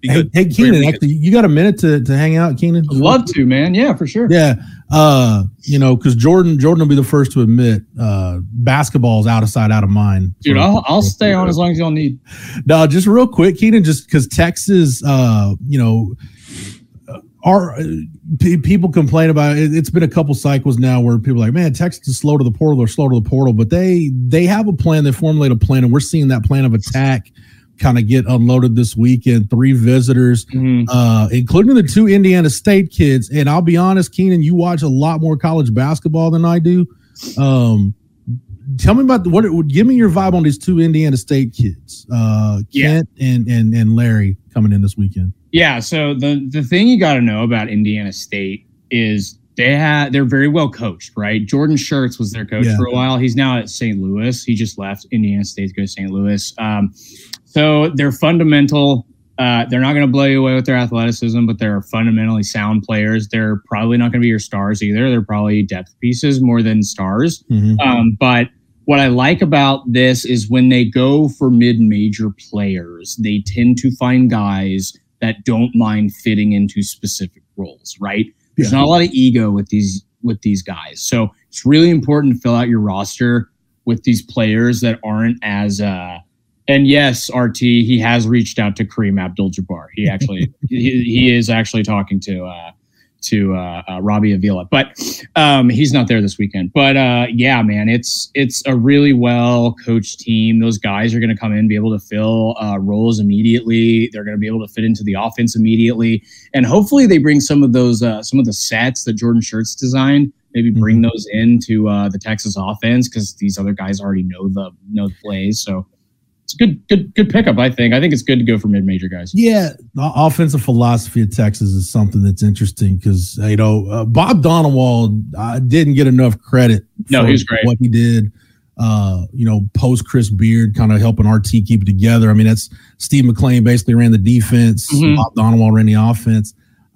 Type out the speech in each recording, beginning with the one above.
Be good. Hey Keenan, actually, you got a minute to hang out, Keenan? I'd love to, man. Yeah, for sure. Yeah. Because Jordan will be the first to admit basketball is out of sight, out of mind. Dude, I'll stay on as long as y'all need. No, just real quick, Keenan, just because Texas, people complain about it. It's been a couple cycles now where people are like, man, Texas is slow to the portal, but they have a plan. They formulate a plan, and we're seeing that plan of attack kind of get unloaded this weekend. 3 visitors, including the 2 Indiana State kids. And I'll be honest, Keenan, you watch a lot more college basketball than I do. Tell me about give me your vibe on these 2 Indiana State kids, Kent and Larry coming in this weekend. Yeah. So the thing you got to know about Indiana State is they're very well coached, right? Jordan Schertz was their coach for a while. He's now at St. Louis. He just left Indiana State to go to St. Louis. So they're fundamental. They're not going to blow you away with their athleticism, but they're fundamentally sound players. They're probably not going to be your stars either. They're probably depth pieces more than stars. But what I like about this is when they go for mid-major players, they tend to find guys that don't mind fitting into specific roles, right? There's not a lot of ego with these guys. So it's really important to fill out your roster with these players that aren't as and yes, RT, he has reached out to Kareem Abdul-Jabbar. He actually he is actually talking to Robbie Avila, but he's not there this weekend. But yeah, man, it's a really well coached team. Those guys are going to come in, be able to fill roles immediately. They're going to be able to fit into the offense immediately, and hopefully they bring some of those some of the sets that Jordan Schertz designed. Maybe bring those into the Texas offense because these other guys already know the plays. So it's a good pickup, I think. I think it's good to go for mid-major guys. Yeah, the offensive philosophy of Texas is something that's interesting because, Bob Donewald didn't get enough credit for he was great. What he did, post Chris Beard, kind of helping RT keep it together. I mean, that's Steve McClain basically ran the defense. Bob Donewald ran the offense.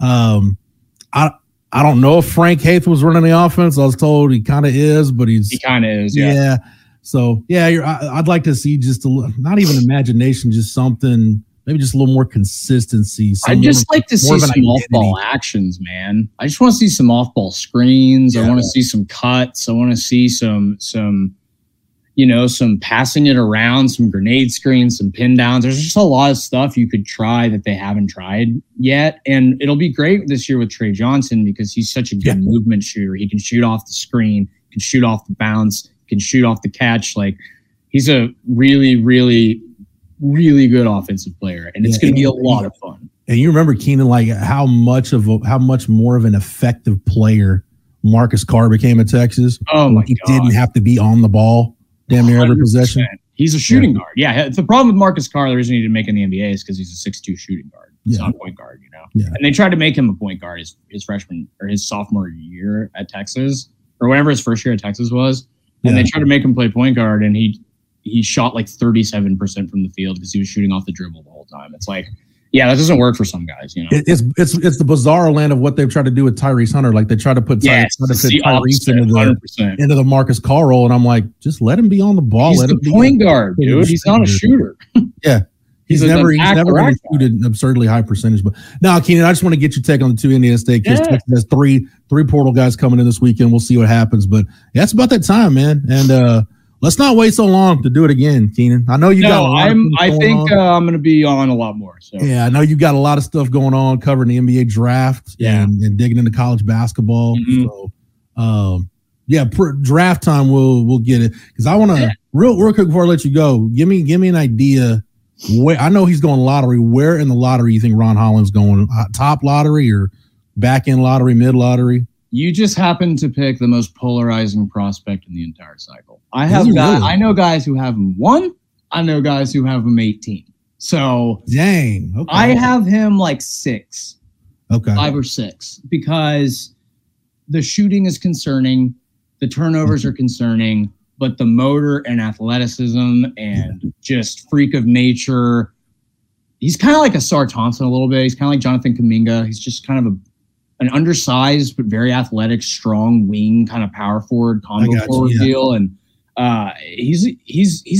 I don't know if Frank Haith was running the offense. I was told he kind of is, but he kind of is, yeah. So, I'd like to see just not even imagination, just something, maybe just a little more consistency. I'd just like to see some off-ball actions, man. I just want to see some off-ball screens. Yeah. I want to see some cuts. I want to see some passing it around, some grenade screens, some pin downs. There's just a lot of stuff you could try that they haven't tried yet. And it'll be great this year with Trey Johnson because he's such a good movement shooter. He can shoot off the screen, can shoot off the bounce, can shoot off the catch. Like, he's a really, really, really good offensive player, and it's going to be a lot of fun. And you remember, Keenan, like how much more of an effective player Marcus Carr became at Texas. Oh my God! He didn't have to be on the ball damn near every possession. He's a shooting guard. Yeah, the problem with Marcus Carr, the reason he didn't make it in the NBA is because he's a 6'2" shooting guard. He's not a point guard, Yeah. And they tried to make him a point guard his freshman or his sophomore year at Texas, or whatever his first year at Texas was. And they tried to make him play point guard, and he shot like 37% from the field because he was shooting off the dribble the whole time. It's like, that doesn't work for some guys, It's the bizarre land of what they've tried to do with Tyrese Hunter. Like, they try to put Tyrese into the Marcus Carr role, and I'm like, just let him be on the ball. He's the point guard, dude. He's not a shooter. Yeah. He's never going to shoot an absurdly high percentage. But now, Keenan, I just want to get your take on the 2 Indiana State kids. There's three portal guys coming in this weekend. We'll see what happens. But it's about that time, man. And let's not wait so long to do it again, Keenan. I know you got. I think I'm going to be on a lot more. So I know you got a lot of stuff going on covering the NBA draft and digging into college basketball. So draft time we'll get it because I want to real quick before I let you go. Give me an idea. Where I know he's going lottery. Where in the lottery you think Ron Holland's going? Top lottery or back end lottery, mid lottery? You just happen to pick the most polarizing prospect in the entire cycle. I know guys who have him 1. I know guys who have him 18. So dang, okay. I have him like 6. Okay, 5 or 6 because the shooting is concerning, the turnovers are concerning. But the motor and athleticism and just freak of nature, he's kind of like a Sar Thompson a little bit. He's kind of like Jonathan Kuminga. He's just kind of an undersized but very athletic, strong wing kind of power forward, combo forward deal. And he's an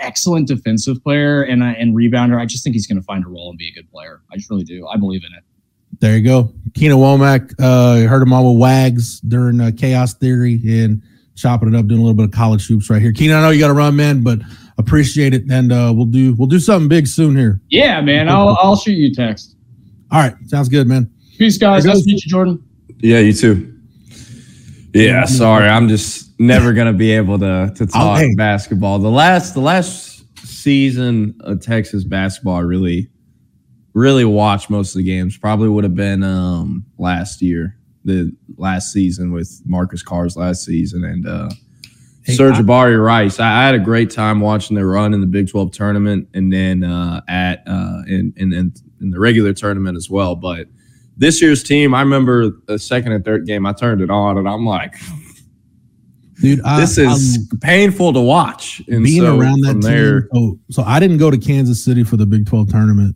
excellent defensive player and rebounder. I just think he's going to find a role and be a good player. I just really do. I believe in it. There you go. Keenan Womack, heard him on with Wags during Chaos Theory and chopping it up, doing a little bit of college hoops right here. Keenan, I know you got to run, man, but appreciate it, and we'll do something big soon here. Yeah, man. I'll shoot you a text. All right, sounds good, man. Peace, guys. Nice to meet you, Jordan. Yeah, you too. Yeah, sorry, I'm just never gonna be able to talk basketball. The last season of Texas basketball, I really watched most of the games. Probably would have been last year, the last season with Marcus Carr's last season, and Serge Jabari Rice. I had a great time watching their run in the Big 12 tournament, and then in the regular tournament as well. But this year's team, I remember the second and third game, I turned it on, and I'm like, dude, this is painful to watch. And being around that team, so I didn't go to Kansas City for the Big 12 tournament,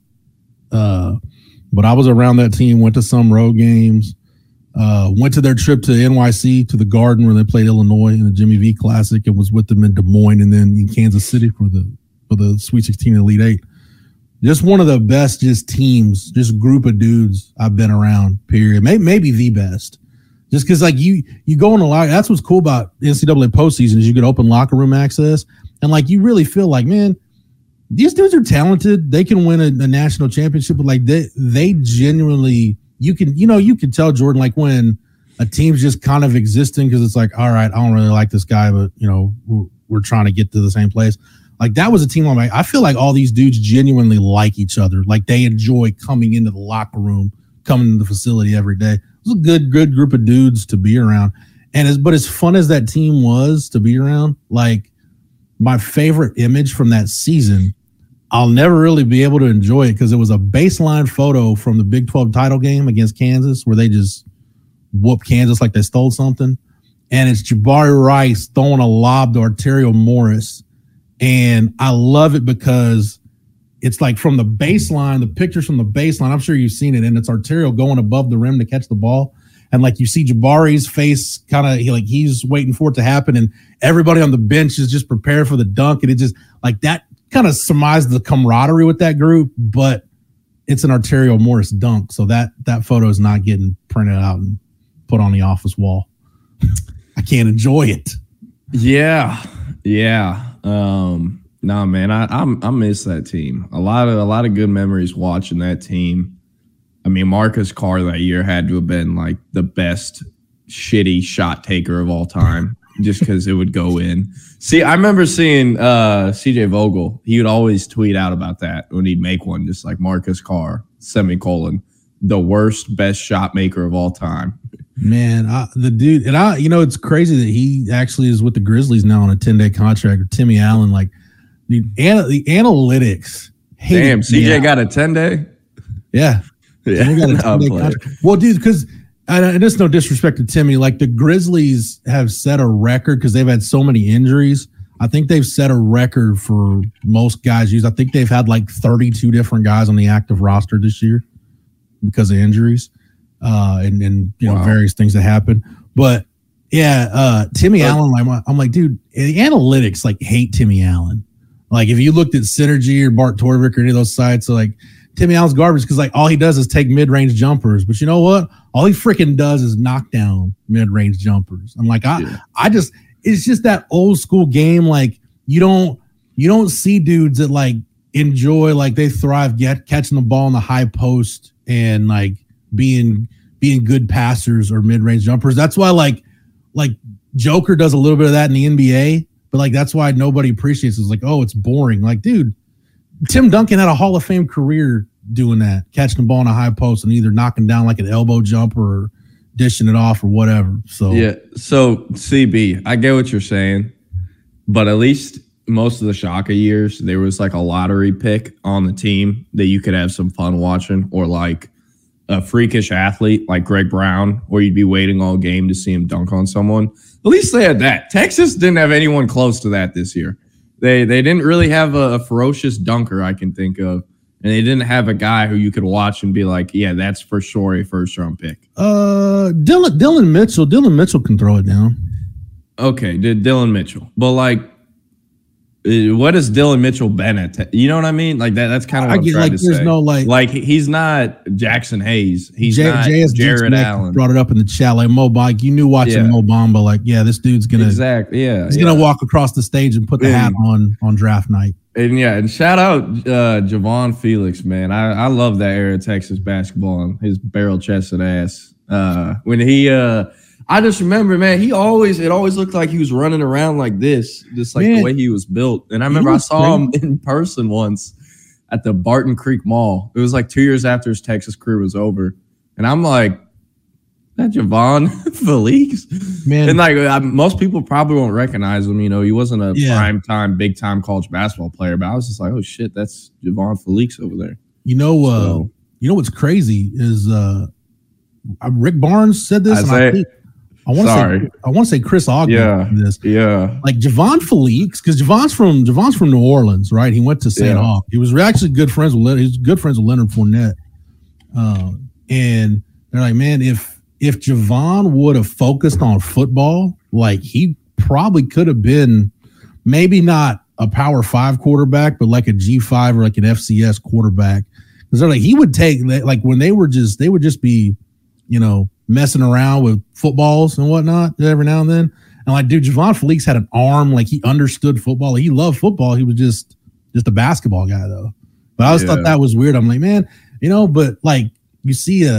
but I was around that team, went to some road games, went to their trip to NYC, to the Garden where they played Illinois in the Jimmy V Classic, and was with them in Des Moines and then in Kansas City for the Sweet 16 Elite Eight. Just one of the best teams, just group of dudes I've been around, period. Maybe the best. Just because, like, you go in a lot. That's what's cool about NCAA postseason is you get open locker room access. And, like, you really feel like, man, these dudes are talented. They can win a national championship. But, like, they genuinely – you can tell, Jordan, like, when a team's just kind of existing because it's like, all right, I don't really like this guy, but, we're trying to get to the same place. Like, that was a team on I feel like all these dudes genuinely like each other. Like, they enjoy coming into the locker room, coming to the facility every day. It was a good group of dudes to be around. But as fun as that team was to be around, like, my favorite image from that season, I'll never really be able to enjoy it because it was a baseline photo from the Big 12 title game against Kansas where they just whooped Kansas like they stole something. And it's Jabari Rice throwing a lob to Arterio Morris. And I love it because it's like from the baseline, the pictures from the baseline, I'm sure you've seen it, and it's Arterio going above the rim to catch the ball. And like you see Jabari's face kind of he's waiting for it to happen, and everybody on the bench is just prepared for the dunk. And it just like that kind of surmised the camaraderie with that group, but it's an Arterio Morris dunk. So that photo is not getting printed out and put on the office wall. I can't enjoy it. Yeah. No, man, I miss that team. A lot of good memories watching that team. I mean, Marcus Carr that year had to have been like the best shitty shot taker of all time, just because it would go in. See, I remember seeing CJ Vogel. He would always tweet out about that when he'd make one, just like Marcus Carr, semicolon, the worst, best shot maker of all time. Man, the dude, and it's crazy that he actually is with the Grizzlies now on a 10-day contract. Or Timmy Allen, like the analytics. Damn, CJ got a 10-day. Yeah, Timmy got a 10-day contract. Well, dude, because and it's no disrespect to Timmy, like the Grizzlies have set a record because they've had so many injuries. I think they've set a record for most guys used. I think they've had like 32 different guys on the active roster this year because of injuries. And wow. Various things that happen, but Timmy Allen, I'm like, dude, the analytics like hate Timmy Allen. Like if you looked at Synergy or Bart Torvik or any of those sites, so like Timmy Allen's garbage because like all he does is take mid-range jumpers. But you know what? All he freaking does is knock down mid-range jumpers. I'm like, it's just that old school game. Like you don't see dudes that like enjoy, like they thrive catching the ball in the high post and like being good passers or mid-range jumpers. That's why like Joker does a little bit of that in the NBA, but like that's why nobody appreciates it. It's like, oh, it's boring. Like, dude, Tim Duncan had a Hall of Fame career doing that, catching the ball in a high post and either knocking down like an elbow jumper or dishing it off or whatever. So CB, I get what you're saying, but at least most of the Shaka years, there was like a lottery pick on the team that you could have some fun watching, or like a freakish athlete like Greg Brown, where you'd be waiting all game to see him dunk on someone. At least they had that. Texas didn't have anyone close to that this year. They didn't really have a ferocious dunker I can think of, and they didn't have a guy who you could watch and be like, yeah, that's for sure a first-round pick. Dylan Mitchell can throw it down. Okay, Dylan Mitchell. But like what is Dylan Mitchell-Bennett? You know what I mean? Like that. That's kind of what I'm trying to say. No he's not Jackson Hayes. He's not Jared Allen. Brought it up in the chat like Mo Bamba. You knew watching Mo Bamba like this dude's gonna he's gonna walk across the stage and put the hat on draft night. And shout out Javon Felix, man. I love that era of Texas basketball and his barrel chested ass. When he I just remember, man, it always looked like he was running around like this, just like the way he was built. And I remember I saw him in person once at the Barton Creek Mall. It was like 2 years after his Texas career was over. And I'm like, that Javon Felix? Man. And like most people probably won't recognize him. You know, he wasn't a prime time, big time college basketball player, but I was just like, oh shit, that's Javon Felix over there. You know what's crazy is Rick Barnes said this. I want to say Chris Ogden. This. Yeah. Like Javon Felix, because Javon's from New Orleans, right? He went to St. Aug. He was actually good friends with Leonard. He's good friends with Leonard Fournette. And they're like, man, if Javon would have focused on football, like he probably could have been maybe not a Power 5 quarterback, but like a G5 or like an FCS quarterback. Because they're like he would take like when they would just be, messing around with footballs and whatnot every now and then. And like, dude, Javon Felix had an arm, like he understood football. Like, he loved football. He was just a basketball guy though. But I always thought that was weird. I'm like, man, but like you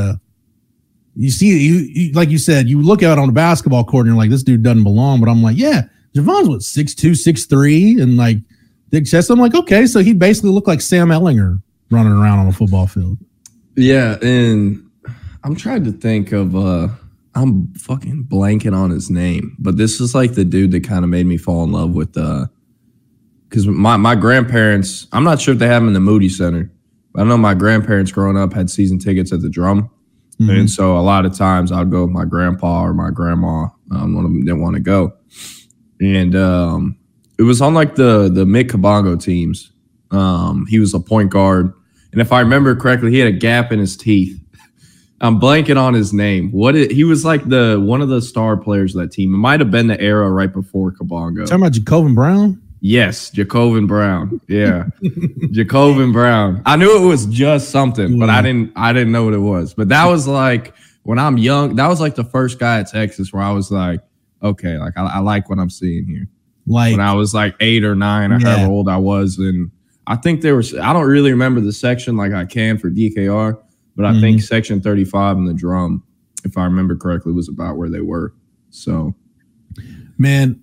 like you said, you look out on the basketball court and you're like, this dude doesn't belong. But I'm like, yeah, Javon's 6'2", 6'3", and like big chest. I'm like, okay, so he basically looked like Sam Ehlinger running around on a football field. Yeah, and I'm trying to think of I'm fucking blanking on his name, but this is like the dude that kind of made me fall in love with because my grandparents, I'm not sure if they have them in the Moody Center, but I know my grandparents growing up had season tickets at the Drum. Mm-hmm. And so a lot of times I'd go with my grandpa or my grandma. One of them didn't want to go. And it was on like the Mick Kabongo teams. He was a point guard. And if I remember correctly, he had a gap in his teeth. I'm blanking on his name. He was like one of the star players of that team. It might have been the era right before Kabongo. Talking about Jacobin Brown? Yes, Jacobin Brown. Yeah, Jacobin Brown. I knew it was just something, but I didn't know what it was. But that was like when I'm young. That was like the first guy at Texas where I was like, okay, like I like what I'm seeing here. Like when I was like 8 or 9 or however old I was, and I think there was. I don't really remember the section like I can for DKR. But I think section 35 in the Drum, if I remember correctly, was about where they were. So, man,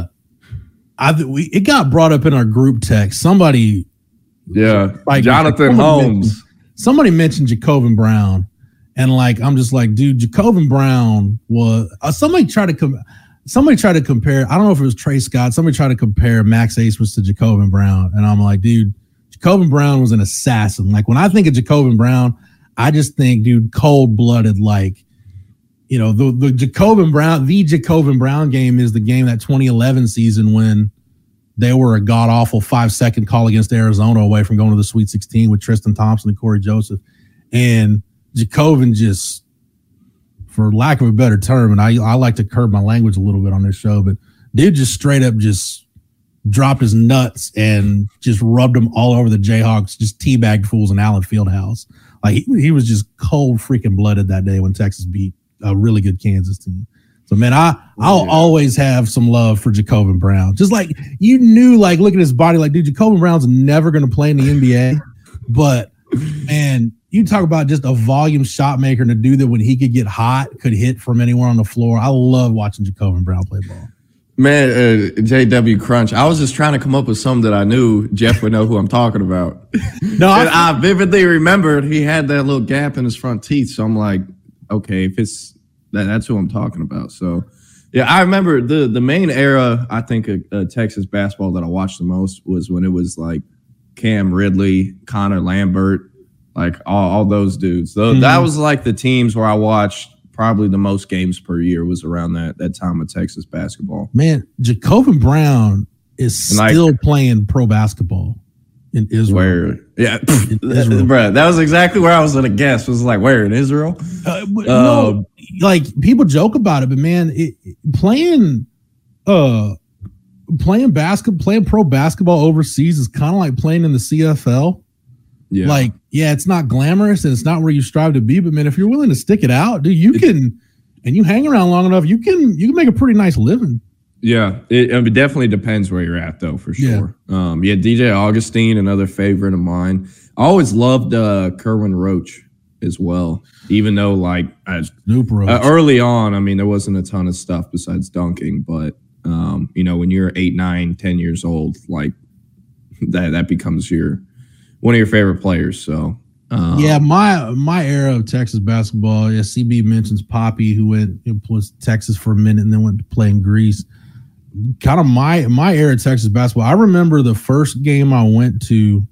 it got brought up in our group text. Somebody, Jonathan Holmes. Somebody mentioned Jacobin Brown, and like I'm just like, dude, Jacobin Brown was somebody tried to compare. I don't know if it was Trey Scott. Somebody tried to compare Max Abmas to Jacobin Brown, and I'm like, dude, Jacobin Brown was an assassin. Like when I think of Jacobin Brown, I just think, dude, cold-blooded, like, the Jacobin Brown game is the game that 2011 season when they were a god-awful 5-second call against Arizona away from going to the Sweet 16 with Tristan Thompson and Corey Joseph. And Jacobin just, for lack of a better term, and I like to curb my language a little bit on this show, but dude just straight up just dropped his nuts and just rubbed them all over the Jayhawks, just teabagged fools in Allen Fieldhouse. Like he was just cold freaking blooded that day when Texas beat a really good Kansas team. So man, I'll always have some love for Jacobin Brown. Just like you knew, like look at his body, like dude, Jacobin Brown's never going to play in the NBA. But man, you talk about just a volume shot maker, and to do that when he could get hot, could hit from anywhere on the floor. I love watching Jacobin Brown play ball. Man, JW Crunch, I was just trying to come up with something that I knew Jeff would know who I'm talking about. No, I vividly remembered he had that little gap in his front teeth. So I'm like, okay, if it's that's who I'm talking about. So, yeah, I remember the main era, I think, of Texas basketball that I watched the most was when it was like Cam Ridley, Connor Lambert, like all those dudes. So that was like the teams where I watched probably the most games per year was around that time of Texas basketball. Man, Jacobin Brown is still playing pro basketball in Israel. Where? Yeah, bro, that was exactly where I was going to guess. Was like where in Israel? Like people joke about it, but man, playing playing pro basketball overseas is kind of like playing in the CFL. Yeah. Like, yeah, it's not glamorous and it's not where you strive to be, but man, if you're willing to stick it out, dude, you can, and you hang around long enough, you can make a pretty nice living. Yeah, it definitely depends where you're at, though, for sure. Yeah, DJ Augustine, another favorite of mine. I always loved Kerwin Roach as well, even though, like, early on, I mean, there wasn't a ton of stuff besides dunking, but, when you're 8, 9, 10 years old, like, that becomes one of your favorite players, so. My era of Texas basketball, CB mentions Poppy, who was Texas for a minute and then went to play in Greece. Kind of my era of Texas basketball. I remember the first game I went to.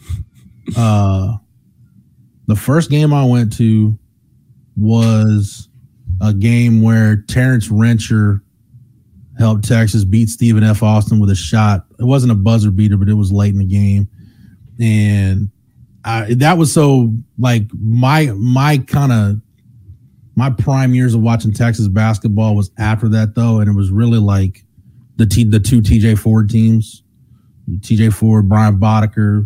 The first game I went to was a game where Terrence Rencher helped Texas beat Stephen F. Austin with a shot. It wasn't a buzzer beater, but it was late in the game, and that was so like my prime years of watching Texas basketball was after that though, and it was really like the two TJ Ford teams, TJ Ford, Brian Boddicker,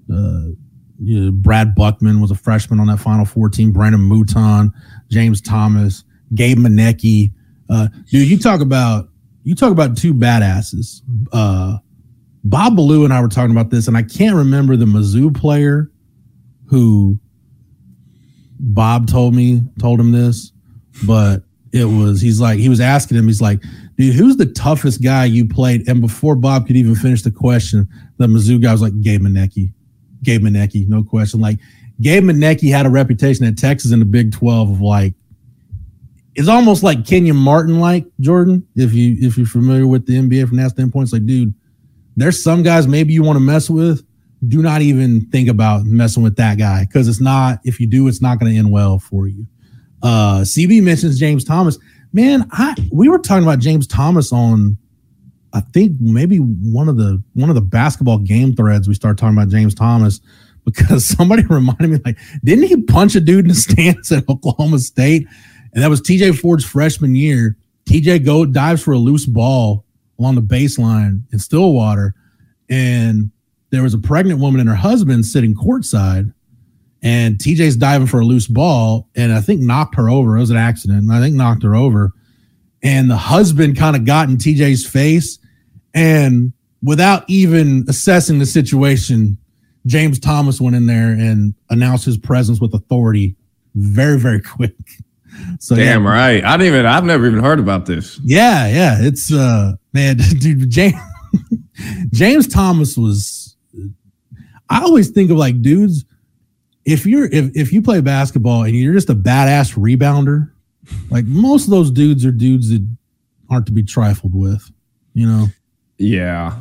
Brad Buckman was a freshman on that Final Four team, Brandon Mouton, James Thomas, Gabe Manecki. Dude, you talk about two badasses. Bob Ballou and I were talking about this, and I can't remember the Mizzou player who Bob told him this, but he was asking him, he's like, dude, who's the toughest guy you played? And before Bob could even finish the question, the Mizzou guy was like, Gabe Manecki, no question. Like, Gabe Manecki had a reputation at Texas in the Big 12 of like, it's almost like Kenyon Martin, like Jordan, if you're familiar with the NBA from that standpoint. It's like, dude, there's some guys maybe you want to mess with. Do not even think about messing with that guy, because if you do, it's not going to end well for you. CB mentions James Thomas. Man, we were talking about James Thomas on, I think maybe one of the basketball game threads. We started talking about James Thomas because somebody reminded me, like, didn't he punch a dude in the stands at Oklahoma State? And that was TJ Ford's freshman year. TJ dives for a loose ball along the baseline in Stillwater, and there was a pregnant woman and her husband sitting courtside, and TJ's diving for a loose ball, and I think knocked her over. It was an accident, and I think knocked her over. And the husband kind of got in TJ's face, and without even assessing the situation, James Thomas went in there and announced his presence with authority very, very quick. So damn right. I've never even heard about this. Yeah. It's man, dude, James Thomas was, I always think of like dudes, if you play basketball and you're just a badass rebounder, like most of those dudes are dudes that aren't to be trifled with, you know? Yeah.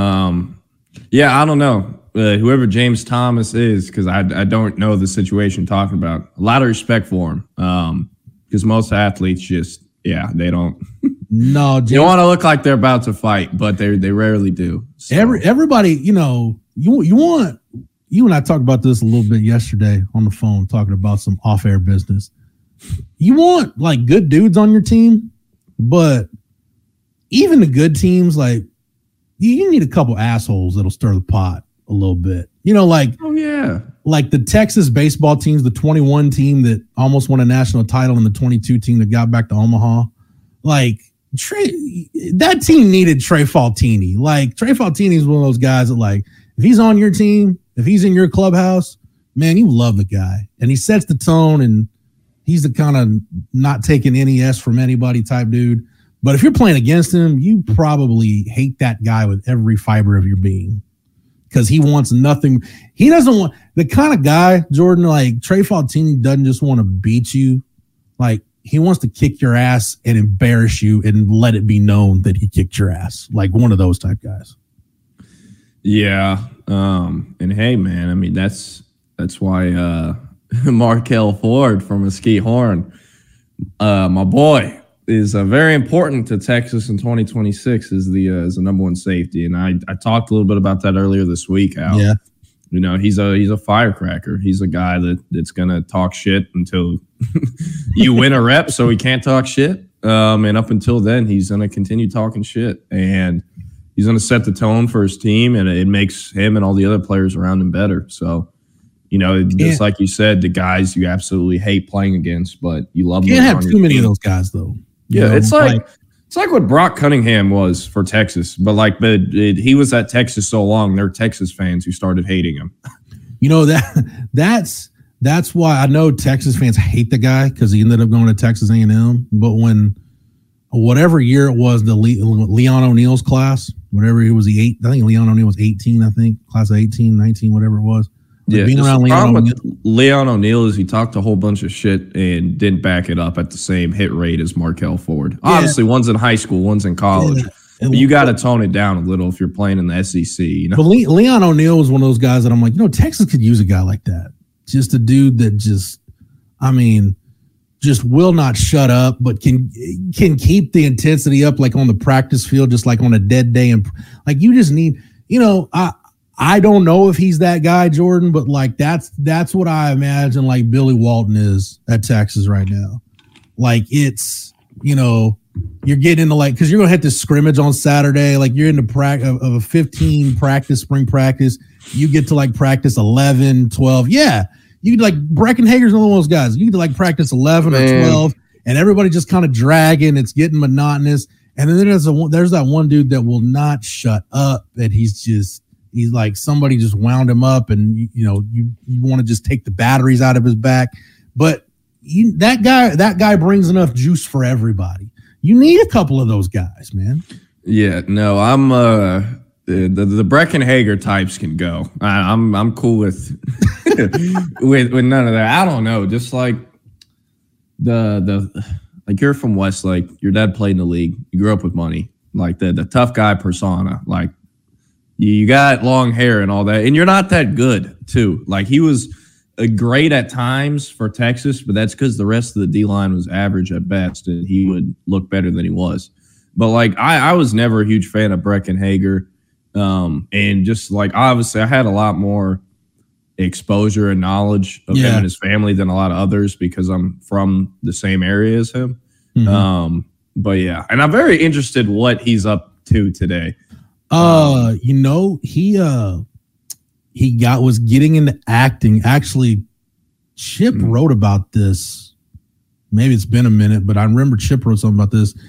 I don't know. Whoever James Thomas is, because I don't know the situation talking about. A lot of respect for him. Because most athletes just, they don't. No, they want to look like they're about to fight, but they rarely do. So. Everybody, you and I talked about this a little bit yesterday on the phone, talking about some off-air business. You want like good dudes on your team, but even the good teams, like you need a couple assholes that'll stir the pot a little bit. You know, like like the Texas baseball teams, the 21 team that almost won a national title, and the 22 team that got back to Omaha. Like that team needed Trey Faltini. Like Trey Faltini is one of those guys that, like, if he's on your team, if he's in your clubhouse, man, you love the guy, and he sets the tone, and he's the kind of not taking any S from anybody type dude. But if you're playing against him, you probably hate that guy with every fiber of your being, because he wants nothing. He doesn't want the kind of guy, Jordan, like Trey Faltini doesn't just want to beat you. Like, he wants to kick your ass and embarrass you and let it be known that he kicked your ass. Like one of those type guys. Yeah. And hey, man, I mean, that's why Markel Ford from Mesquite Horn, my boy, is very important to Texas in 2026 as the number one safety. And I talked a little bit about that earlier this week, Al. Yeah. You know, he's a firecracker. He's a guy that's gonna talk shit until you win a rep, so he can't talk shit. And up until then, he's gonna continue talking shit. And he's going to set the tone for his team, and it makes him and all the other players around him better. So, just like you said, the guys you absolutely hate playing against, but you love them. Can't have too many of those guys, though. Yeah, it's like what Brock Cunningham was for Texas, but he was at Texas so long, they're Texas fans who started hating him. That's why I know Texas fans hate the guy because he ended up going to Texas A&M. But whatever year it was, the Leon O'Neal's class, whatever he was, I think Leon O'Neal was 18, I think, class of 18, 19, whatever it was. Yeah, being around Leon O'Neal is he talked a whole bunch of shit and didn't back it up at the same hit rate as Markel Ford. Yeah. Obviously, one's in high school, one's in college. Yeah. But you got to tone it down a little if you're playing in the SEC. But Leon O'Neal was one of those guys that I'm like, Texas could use a guy like that. Just a dude that just will not shut up, but can keep the intensity up, like on the practice field, just like on a dead day. And like you just need, I don't know if he's that guy, Jordan, but like that's what I imagine like Billy Walton is at Texas right now. Like it's, you're getting into because you're going to hit this scrimmage on Saturday. Like you're in the of a 15 spring practice. You get to like practice 11, 12. Yeah. You could like Breckenhager's one of those guys. You could like practice 11 or 12 and everybody just kind of dragging. It's getting monotonous. And then there's that one dude that will not shut up. And he's like somebody just wound him up, and you want to just take the batteries out of his back. But that guy brings enough juice for everybody. You need a couple of those guys, man. Yeah, no, I'm the Breckenhager types can go. I'm cool with with none of that. I don't know, just like the like you're from Westlake, your dad played in the league, you grew up with money, like the tough guy persona, like. You got long hair and all that, and you're not that good, too. Like, he was great at times for Texas, but that's because the rest of the D-line was average at best, and he would look better than he was. But, like, I was never a huge fan of Breckenhager, and just, like, obviously I had a lot more exposure and knowledge of him and his family than a lot of others because I'm from the same area as him. Mm-hmm. But, yeah, and I'm very interested what he's up to today. He was getting into acting. Actually, Chip wrote about this. Maybe it's been a minute, but I remember Chip wrote something about this.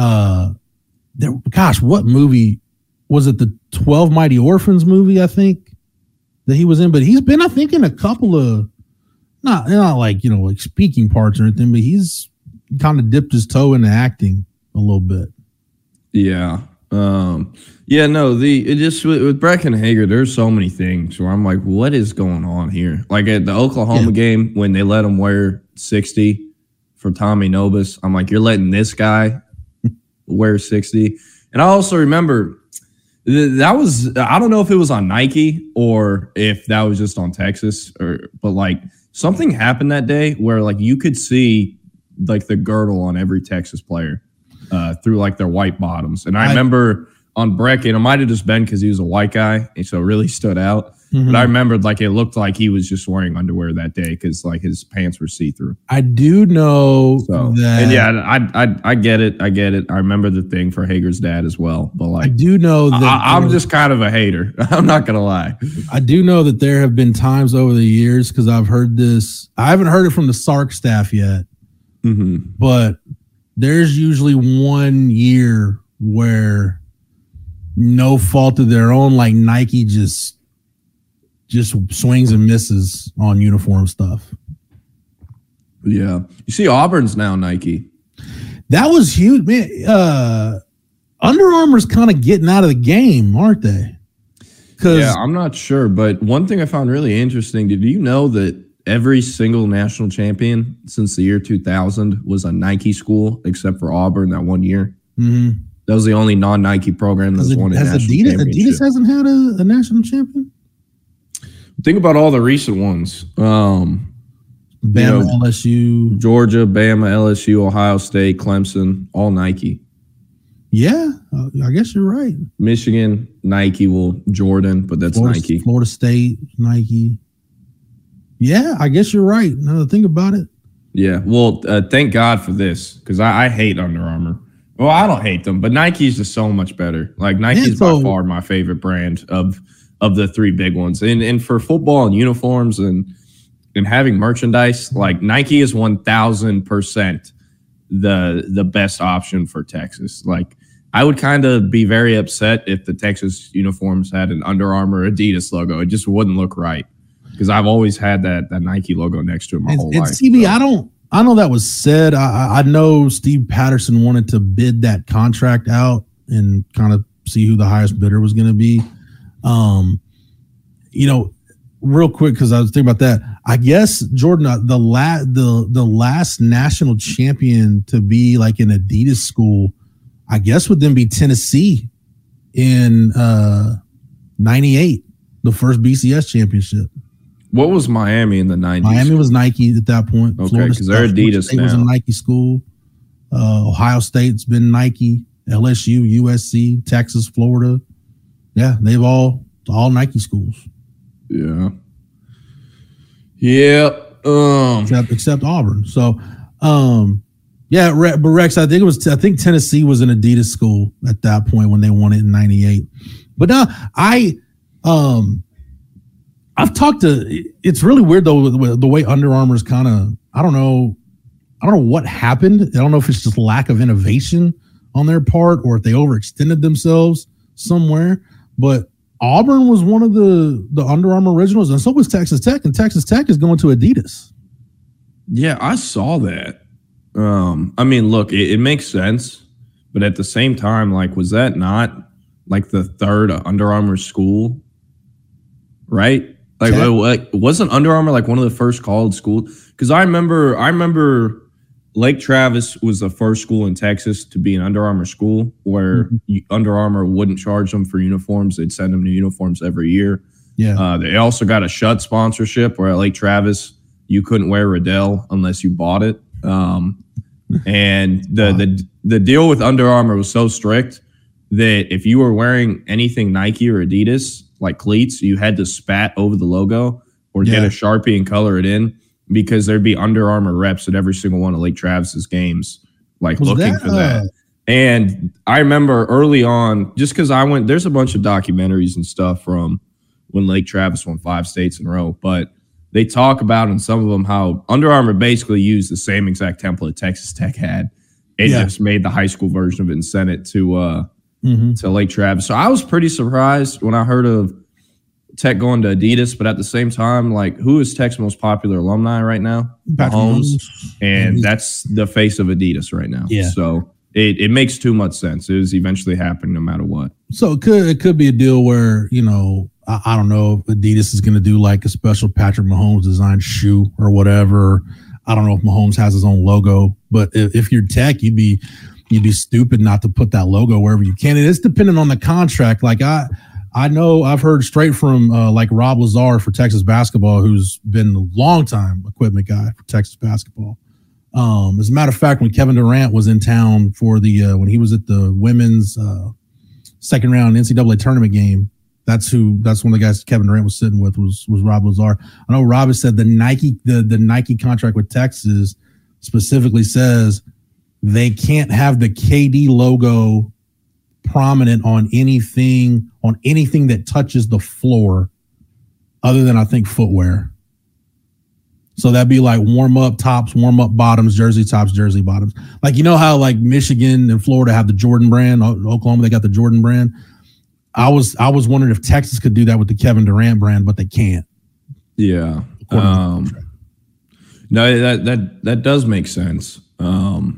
What movie was it? The 12 Mighty Orphans movie, I think, that he was in. But he's been, I think, in a couple of not like like speaking parts or anything, but he's kind of dipped his toe into acting a little bit. Yeah. With Breckenhager, there's so many things where I'm like, what is going on here? Like at the Oklahoma game when they let him wear 60 for Tommy Nobis, I'm like, you're letting this guy wear 60. And I also remember that was, I don't know if it was on Nike or if that was just on Texas, but like something happened that day where like you could see like the girdle on every Texas player. Through like their white bottoms. And I remember on Brecken, it might have just been because he was a white guy, and so it really stood out. Mm-hmm. But I remembered like it looked like he was just wearing underwear that day because like his pants were see-through. I do know that. And yeah, I get it. I remember the thing for Hager's dad as well. But like, I do know that I'm just kind of a hater. I'm not gonna lie. I do know that there have been times over the years because I've heard this. I haven't heard it from the Sark staff yet, but there's usually 1 year where no fault of their own, like Nike just swings and misses on uniform stuff. Yeah. You see Auburn's now Nike. That was huge, man. Under Armour's kind of getting out of the game, aren't they? Yeah, I'm not sure. But one thing I found really interesting, did you know that every single national champion since the year 2000 was a Nike school, except for Auburn that 1 year. Mm-hmm. That was the only non-Nike program that's won a national championship. Adidas hasn't had a national champion? Think about all the recent ones. Bama, LSU. Georgia, Bama, LSU, Ohio State, Clemson, all Nike. Yeah, I guess you're right. Michigan, Nike, Jordan, but that's Nike. Florida State, Nike. Yeah, I guess you're right. Now to think about it. Yeah, well, thank God for this because I hate Under Armour. Well, I don't hate them, but Nike's just so much better. Like Nike's by far my favorite brand of the three big ones. And for football and uniforms and having merchandise, like Nike is 1,000% the best option for Texas. Like I would kind of be very upset if the Texas uniforms had an Under Armour Adidas logo. It just wouldn't look right because I've always had that Nike logo next to it my whole life. CB, so. I know that was said. I know Steve Patterson wanted to bid that contract out and kind of see who the highest bidder was going to be. Real quick, because I was thinking about that. I guess Jordan, the last national champion to be like an Adidas school, I guess would then be Tennessee in '98, the first BCS championship. What was Miami in the 90s? Miami was Nike at that point. Okay, because they're Adidas now. It was a Nike school. Ohio State's been Nike. LSU, USC, Texas, Florida. Yeah, they've all Nike schools. Yeah. Yep. Except Auburn. So, yeah, but Rex, I think Tennessee was an Adidas school at that point when they won it in '98. But now I've talked to. It's really weird though the way Under Armour's kind of. I don't know what happened. I don't know if it's just lack of innovation on their part or if they overextended themselves somewhere. But Auburn was one of the Under Armour originals, and so was Texas Tech. And Texas Tech is going to Adidas. Yeah, I saw that. I mean, look, it makes sense, but at the same time, like, was that not like the third Under Armour school? Right? Like, wasn't Under Armour like one of the first college schools? Because I remember Lake Travis was the first school in Texas to be an Under Armour school where Under Armour wouldn't charge them for uniforms. They'd send them new uniforms every year. Yeah. They also got a Schutt sponsorship where at Lake Travis, you couldn't wear Riddell unless you bought it. And the deal with Under Armour was so strict that if you were wearing anything Nike or Adidas, like cleats, you had to spat over the logo or get a Sharpie and color it in because there'd be Under Armour reps at every single one of Lake Travis's games, like looking for that. And I remember early on, just because there's a bunch of documentaries and stuff from when Lake Travis won 5 states in a row, but they talk about in some of them how Under Armour basically used the same exact template Texas Tech had. It just made the high school version of it and sent it to Lake Travis. So I was pretty surprised when I heard of Tech going to Adidas, but at the same time, like, who is Tech's most popular alumni right now? Mahomes. And that's the face of Adidas right now. Yeah. So it makes too much sense. It was eventually happening no matter what. So it could be a deal where, I don't know if Adidas is going to do like a special Patrick Mahomes designed shoe or whatever. I don't know if Mahomes has his own logo, but if you're Tech, you'd be stupid not to put that logo wherever you can. And it's dependent on the contract. Like I know I've heard straight from like Rob Lazar for Texas basketball, who's been a long time equipment guy for Texas basketball. As a matter of fact, when Kevin Durant was in town for the when he was at the women's second round NCAA tournament game, that's one of the guys Kevin Durant was sitting with was Rob Lazar. I know Rob has said the Nike contract with Texas specifically says they can't have the KD logo prominent on anything that touches the floor other than I think footwear. So that'd be like warm up tops, warm up bottoms, jersey tops, jersey bottoms. Like, you know how like Michigan and Florida have the Jordan brand, Oklahoma, they got the Jordan brand. I was wondering if Texas could do that with the Kevin Durant brand, but they can't. Yeah. No, that does make sense. But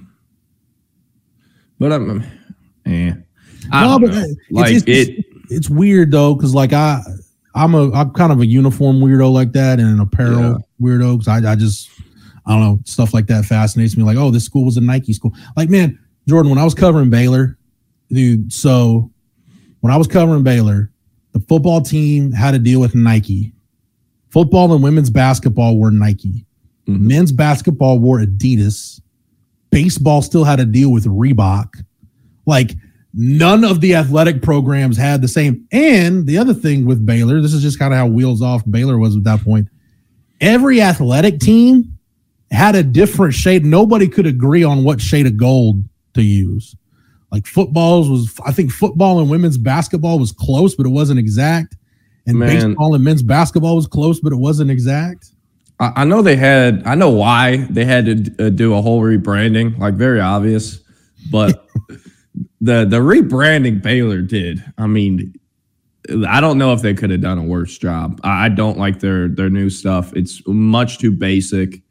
I don't know. Like it's weird though, because like I'm kind of a uniform weirdo like that and an apparel weirdo because I don't know, stuff like that fascinates me. Like, oh, this school was a Nike school. Like, man, Jordan, when I was covering Baylor, dude, so when I was covering Baylor, the football team had to deal with Nike. Football and women's basketball were Nike. Mm-hmm. Men's basketball wore Adidas. Baseball still had to deal with Reebok. Like, none of the athletic programs had the same. And the other thing with Baylor, this is just kind of how wheels off Baylor was at that point. Every athletic team had a different shade. Nobody could agree on what shade of gold to use. Like I think football and women's basketball was close, but it wasn't exact. And baseball and men's basketball was close, but it wasn't exact. I know why they had to do a whole rebranding, like very obvious. But the rebranding Baylor did. I mean, I don't know if they could have done a worse job. I don't like their new stuff. It's much too basic.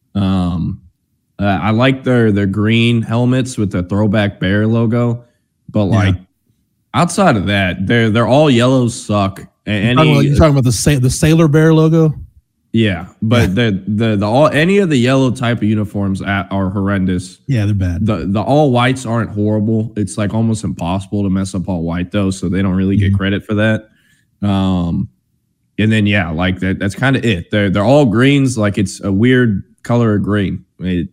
I like their green helmets with the throwback bear logo, but like outside of that, they're all yellows suck. You're talking about the Sailor Bear logo? Yeah, but any of the yellow type of uniforms are horrendous. Yeah, they're bad. The all whites aren't horrible. It's like almost impossible to mess up all white though, so they don't really get credit for that. And then like that's kind of it. They're all greens, like it's a weird color of green.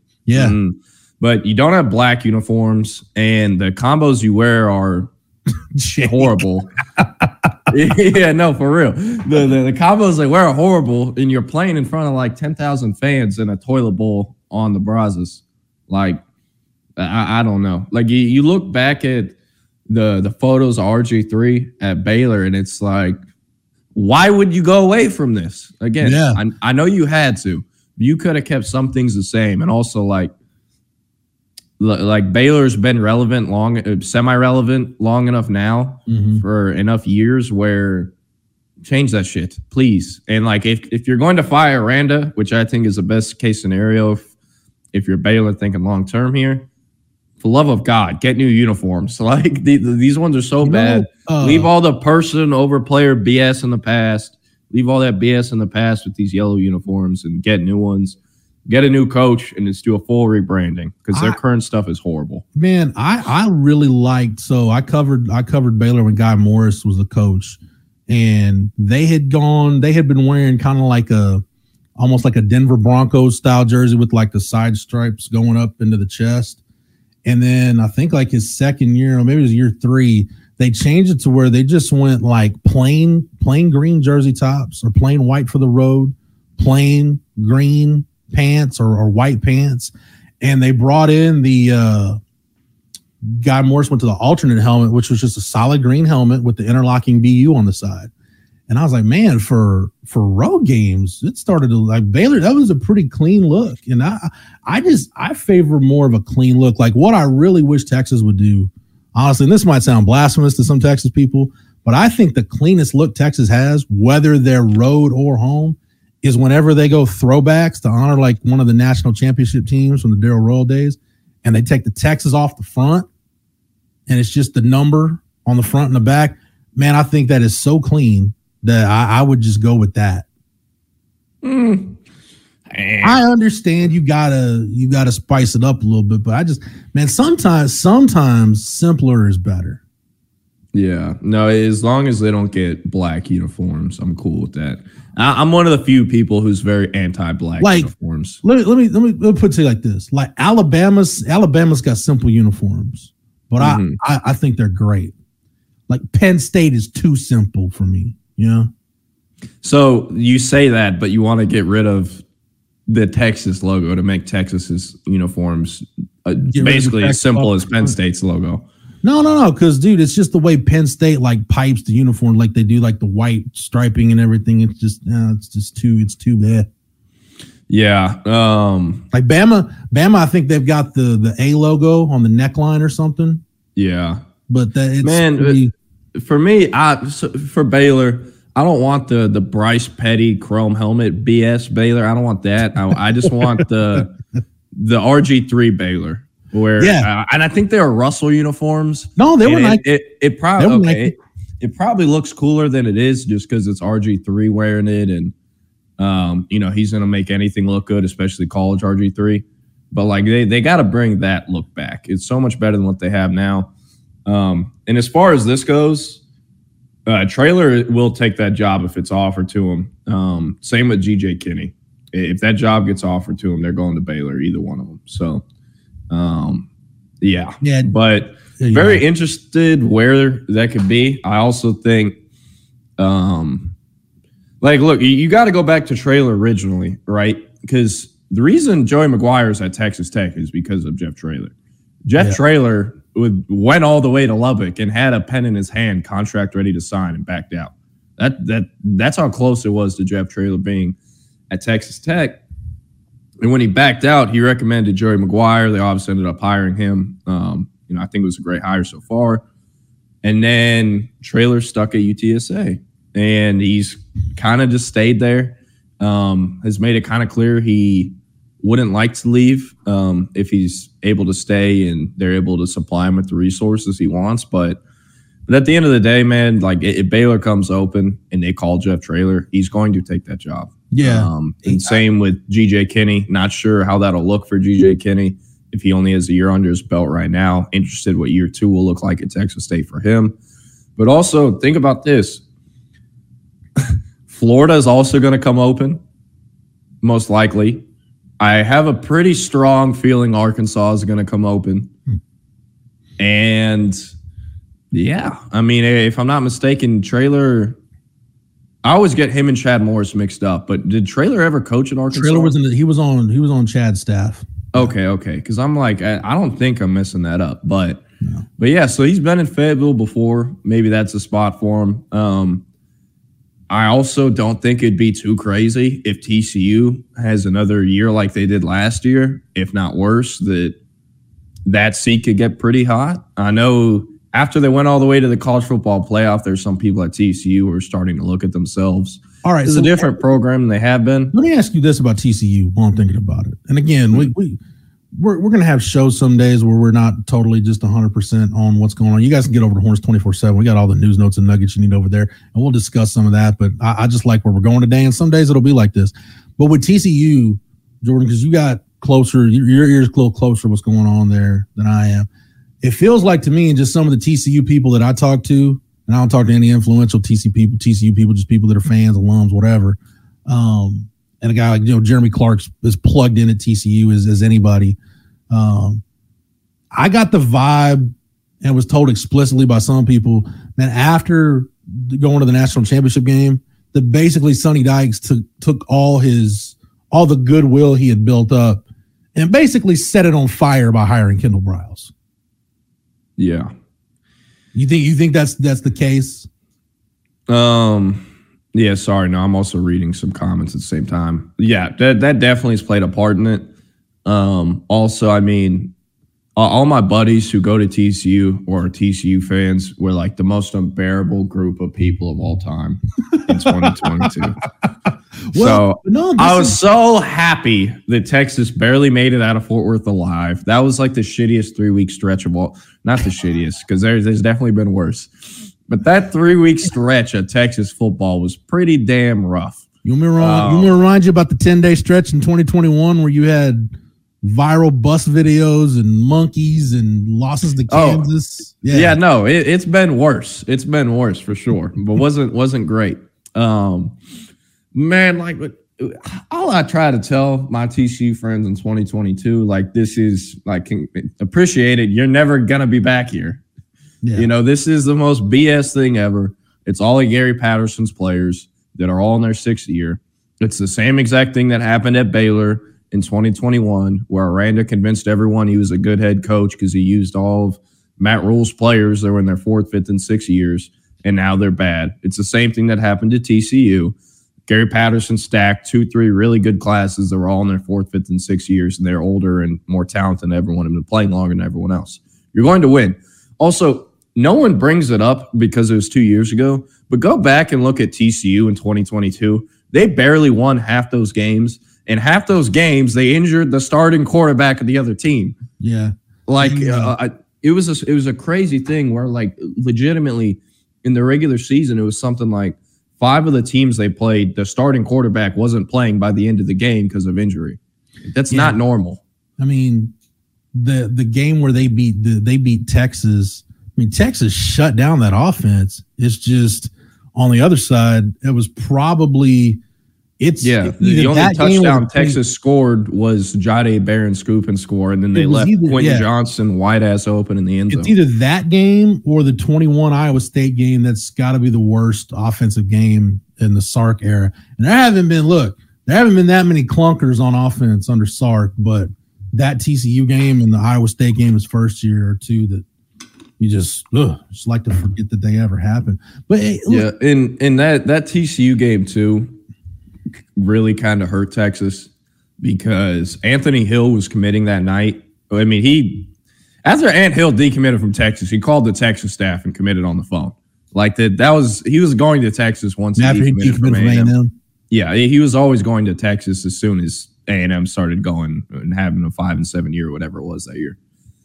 But you don't have black uniforms, and the combos you wear are horrible. Yeah, no, for real. The combos they wear are horrible, and you're playing in front of like 10,000 fans in a toilet bowl on the Brazos. Like, I don't know. Like you look back at the photos of RG3 at Baylor, and it's like, why would you go away from this? Again, I know you had to. You could have kept some things the same, and also like Baylor's been semi-relevant long enough now for enough years where change that shit, please. And like if you're going to fire Aranda, which I think is the best case scenario if you're Baylor thinking long term here, for the love of God, get new uniforms. Like these ones are so bad. Leave all the person over player BS in the past. Leave all that BS in the past with these yellow uniforms and get new ones. Get a new coach and just do a full rebranding because their current stuff is horrible. Man, I really liked. So I covered Baylor when Guy Morris was the coach, and they had been wearing kind of like almost like a Denver Broncos style jersey with like the side stripes going up into the chest. And then I think like his second year, or maybe it was year 3, they changed it to where they just went like plain green jersey tops or plain white for the road, plain green pants or white pants. And they brought in the Guy Morris went to the alternate helmet, which was just a solid green helmet with the interlocking BU on the side. And I was like, man, for road games, it started to like Baylor. That was a pretty clean look. And I favor more of a clean look. Like what I really wish Texas would do, honestly, and this might sound blasphemous to some Texas people, but I think the cleanest look Texas has, whether they're road or home, is whenever they go throwbacks to honor like one of the national championship teams from the Darrell Royal days, and they take the Texas off the front, and it's just the number on the front and the back. Man, I think that is so clean that I would just go with that. I understand you gotta spice it up a little bit, but sometimes simpler is better. Yeah, no, as long as they don't get black uniforms, I'm cool with that. I'm one of the few people who's very anti-black uniforms. Let me put it to you like this: like Alabama's got simple uniforms, but I think they're great. Like Penn State is too simple for me. Yeah. So you say that, but you want to get rid of the Texas logo to make Texas's uniforms basically as simple as Penn State's logo. No, because dude, it's just the way Penn State like pipes the uniform, like they do, like the white striping and everything. It's just too bad. Yeah. Like Bama, I think they've got the A logo on the neckline or something. Yeah, but for me, for Baylor, I don't want the Bryce Petty chrome helmet BS Baylor. I don't want that. I just want the RG3 Baylor. And I think they are Russell uniforms. No, they were nice. It probably looks cooler than it is just because it's RG3 wearing it, and he's gonna make anything look good, especially college RG3. But like they got to bring that look back. It's so much better than what they have now. And as far as this goes, Traylor will take that job if it's offered to him. Same with GJ Kinney. If that job gets offered to him, they're going to Baylor, either one of them. So. But very interested where that could be. I also think, look, you got to go back to Traylor originally, right? Because the reason Joey McGuire's at Texas Tech is because of Jeff Traylor. Traylor went all the way to Lubbock and had a pen in his hand, contract ready to sign, and backed out. That's how close it was to Jeff Traylor being at Texas Tech. And when he backed out, he recommended Joey McGuire. They obviously ended up hiring him. I think it was a great hire so far. And then Traylor stuck at UTSA, and he's kind of just stayed there. Has made it kind of clear he wouldn't like to leave if he's able to stay and they're able to supply him with the resources he wants. But at the end of the day, man, like if Baylor comes open and they call Jeff Traylor, he's going to take that job. Yeah. And same with G.J. Kinney. Not sure how that'll look for G.J. Kinney if he only has a year under his belt right now. Interested what year 2 will look like at Texas State for him. But also think about this. Florida is also going to come open, most likely. I have a pretty strong feeling Arkansas is going to come open. And, yeah, I mean, if I'm not mistaken, Traylor – I always get him and Chad Morris mixed up. But did Traylor ever coach at Arkansas? Traylor he was on Chad's staff. Okay. Because I'm like, I don't think I'm messing that up. But yeah, so he's been in Fayetteville before. Maybe that's a spot for him. I also don't think it'd be too crazy if TCU has another year like they did last year, if not worse, that seat could get pretty hot. I know after they went all the way to the college football playoff, there's some people at TCU who are starting to look at themselves. All right, it's a different program than they have been. Let me ask you this about TCU while I'm thinking about it. And again, we're going to have shows some days where we're not totally just 100% on what's going on. You guys can get over to Horns 24/7. We got all the news notes and nuggets you need over there, and we'll discuss some of that. But I just like where we're going today, and some days it'll be like this. But with TCU, Jordan, because you got closer, your ears a little closer to what's going on there than I am. It feels like to me, and just some of the TCU people that I talk to, and I don't talk to any influential TCU people, just people that are fans, alums, whatever. And a guy like Jeremy Clark is plugged in at TCU as anybody. I got the vibe and was told explicitly by some people that after going to the national championship game, that basically Sonny Dykes took all the goodwill he had built up and basically set it on fire by hiring Kendall Briles. Yeah. You think that's the case? Yeah, sorry. No, I'm also reading some comments at the same time. Yeah, that definitely has played a part in it. Also, I mean, all my buddies who go to TCU or are TCU fans were like the most unbearable group of people of all time in 2022. I was so happy that Texas barely made it out of Fort Worth alive. That was like the shittiest 3-week stretch of all. Not the shittiest, because there's definitely been worse. But that 3-week stretch of Texas football was pretty damn rough. You want me to remind you about the 10-day stretch in 2021 where you had viral bus videos and monkeys and losses to Kansas? Yeah, no, it's been worse. It's been worse for sure, but wasn't great. Man, like all I try to tell my TCU friends in 2022, like this is like appreciate it. You're never gonna be back here. Yeah. This is the most BS thing ever. It's all of Gary Patterson's players that are all in their 6th year. It's the same exact thing that happened at Baylor in 2021, where Aranda convinced everyone he was a good head coach because he used all of Matt Rule's players that were in their 4th, 5th, and 6th years, and now they're bad. It's the same thing that happened to TCU. Gary Patterson stacked 2-3 really good classes that were all in their 4th, 5th, and 6th years, and they're older and more talented than everyone and been playing longer than everyone else. You're going to win. Also, no one brings it up because it was 2 years ago, but go back and look at TCU in 2022. They barely won half those games, and half those games they injured the starting quarterback of the other team. Yeah, like it was a crazy thing where like legitimately in the regular season it was something like 5 of the teams they played, the starting quarterback wasn't playing by the end of the game because of injury. That's not normal. I mean, the game where they beat Texas. I mean, Texas shut down that offense. It's just on the other side, it was probably the only touchdown Texas scored was Jahdae Barron's scoop and score, and then they left Quentin Johnson wide ass open in the end zone. It's either that game or the 21 Iowa State game that's got to be the worst offensive game in the Sark era. And there haven't been that many clunkers on offense under Sark, but that TCU game and the Iowa State game his first year or two that you just like to forget that they ever happened. But hey, yeah, in that TCU game too really kind of hurt Texas because Anthony Hill was committing that night. I mean, after Ant Hill decommitted from Texas, he called the Texas staff and committed on the phone. Like he was going to Texas once after he decommitted from A&M. Yeah, he was always going to Texas as soon as A&M started going and having a 5-7 year, whatever it was that year.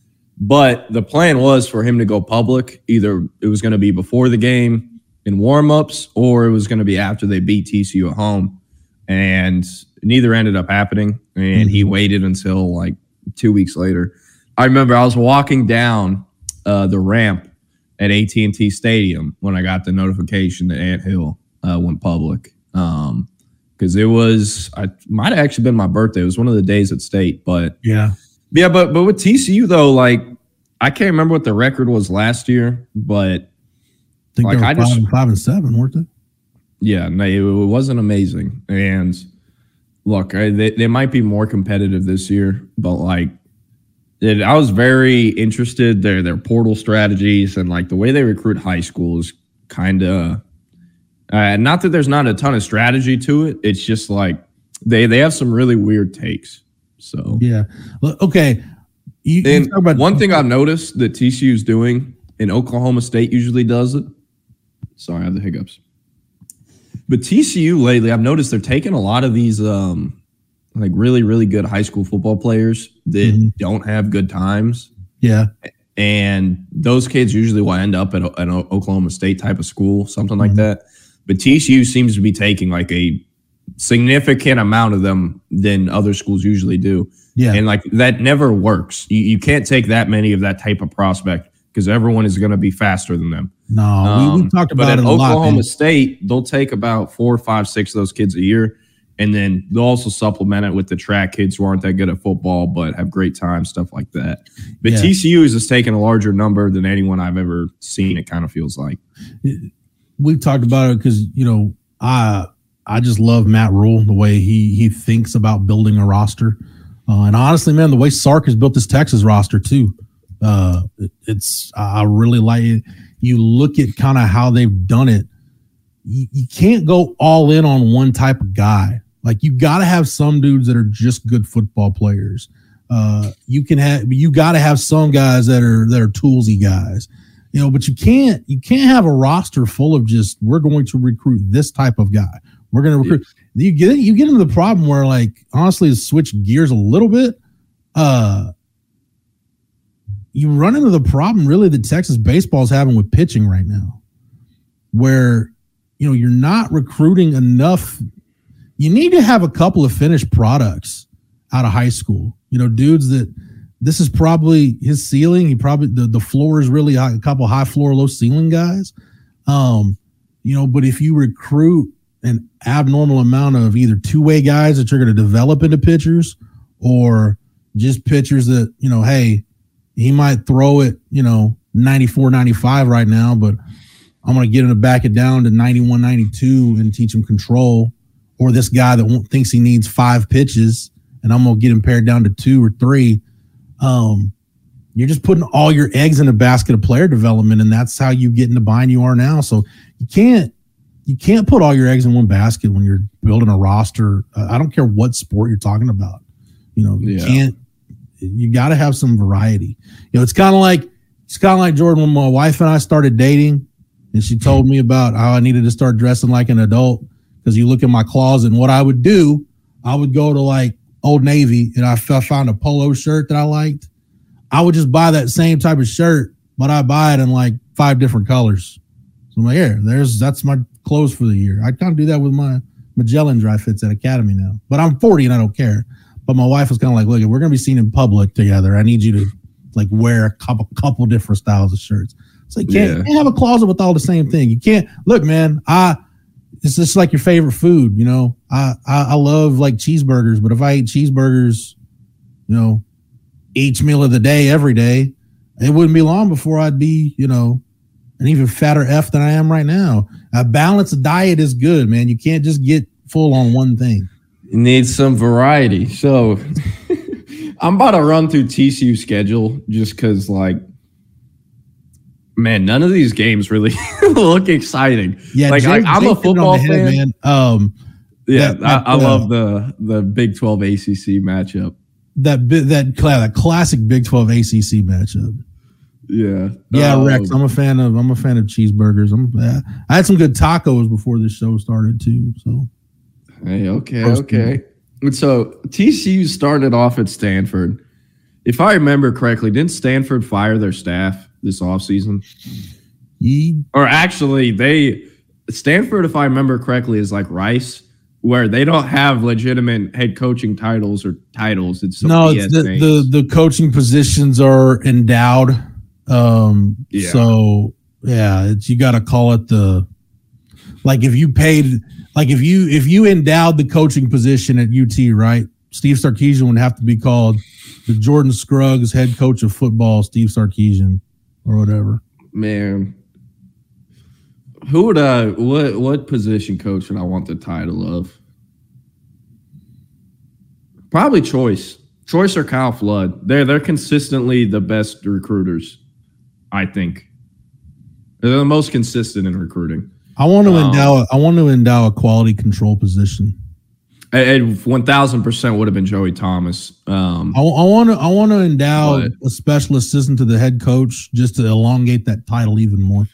But the plan was for him to go public. Either it was going to be before the game in warmups, or it was going to be after they beat TCU at home. And neither ended up happening. And he waited until like 2 weeks later. I remember I was walking down the ramp at AT&T Stadium when I got the notification that Ant Hill went public. Because it might have actually been my birthday. It was one of the days at State. But but with TCU though, like I can't remember what the record was last year, but I think they were 5-7, weren't they? Yeah, no, it wasn't amazing. And look, they might be more competitive this year, but like I was very interested. Their portal strategies and like the way they recruit high school is kind of not that there's not a ton of strategy to it. It's just like they have some really weird takes. So yeah, okay. You talk about one thing I've noticed that TCU is doing, and Oklahoma State usually does it. Sorry, I have the hiccups. But TCU lately, I've noticed they're taking a lot of these like really, really good high school football players that don't have good times. Yeah. And those kids usually will end up at an Oklahoma State type of school, something like that. But TCU seems to be taking like a significant amount of them than other schools usually do. Yeah. And like that never works. You can't take that many of that type of prospect because everyone is going to be faster than them. No, we talked about it a lot. But at Oklahoma State, they'll take about 4, 5, 6 of those kids a year, and then they'll also supplement it with the track kids who aren't that good at football but have great time, stuff like that. But TCU is just taking a larger number than anyone I've ever seen, it kind of feels like. We've talked about it because, I just love Matt Rule, the way he thinks about building a roster. And honestly, man, the way Sark has built this Texas roster too, I really like it. You look at kind of how they've done it. You can't go all in on one type of guy. Like you got to have some dudes that are just good football players. You got to have some guys that are toolsy guys, but you can't have a roster full of just, we're going to recruit this type of guy. We're going to recruit. You get into the problem where, like, honestly, to switch gears a little bit, you run into the problem really that Texas baseball is having with pitching right now, where, you're not recruiting enough. You need to have a couple of finished products out of high school, dudes that this is probably his ceiling. He probably, the floor is really high, a couple high floor, low ceiling guys. But if you recruit an abnormal amount of either two-way guys that you're going to develop into pitchers or just pitchers that, hey, he might throw it, 94, 95 right now, but I'm going to get him to back it down to 91, 92 and teach him control. Or this guy that thinks he needs 5 pitches and I'm going to get him pared down to 2 or 3. You're just putting all your eggs in a basket of player development, and that's how you get in the bind you are now. So you can't put all your eggs in one basket when you're building a roster. I don't care what sport you're talking about. You got to have some variety. It's kind of like Jordan, when my wife and I started dating and she told me about how I needed to start dressing like an adult, because you look in my closet and what I would do, I would go to like Old Navy and I found a polo shirt that I liked. I would just buy that same type of shirt, but I buy it in like 5 different colors. So I'm like, that's my clothes for the year. I kind of do that with my Magellan dry fits at Academy now, but I'm 40 and I don't care. But my wife was kind of like, look, if we're going to be seen in public together, I need you to like wear a couple different styles of shirts. It's like, you can't have a closet with all the same thing. You can't look, man, it's just like your favorite food. I love like cheeseburgers, but if I ate cheeseburgers, each meal of the day, every day, it wouldn't be long before I'd be, an even fatter F than I am right now. A balanced diet is good, man. You can't just get full on one thing. You need some variety. So I'm about to run through TCU schedule just because, like, Man, none of these games really look exciting. Yeah, like I'm a football fan. Man. I love the Big 12 ACC matchup. That classic Big 12 ACC matchup. Yeah, Rex. I'm a fan of cheeseburgers. I had some good tacos before this show started too. So, hey, okay. So TCU started off at Stanford. If I remember correctly, didn't Stanford fire their staff this offseason? Or actually, Stanford, if I remember correctly, is like Rice, where they don't have legitimate head coaching titles. It's the coaching positions are endowed. So you got to call it if you endowed the coaching position at UT, right? Steve Sarkisian would have to be called the Jordan Scruggs head coach of football, Steve Sarkisian, or whatever. Man, who would what position coach would I want the title of? Probably Choice or Kyle Flood. They're consistently the best recruiters, I think. They're the most consistent in recruiting. I want to endow a quality control position. It 1,000% would have been Joey Thomas. I want to endow a special assistant to the head coach just to elongate that title even more.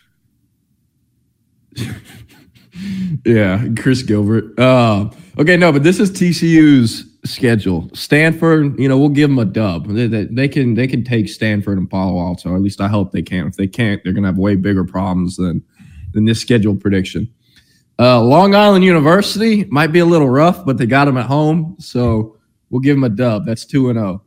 Yeah, Chris Gilbert. Okay, no, but this is TCU's schedule. Stanford, we'll give them a dub. They can take Stanford and Palo Alto. Or at least I hope they can. If they can't, they're gonna have way bigger problems than this schedule prediction. Long Island University might be a little rough, but they got them at home, so we'll give them a dub. That's 2-0.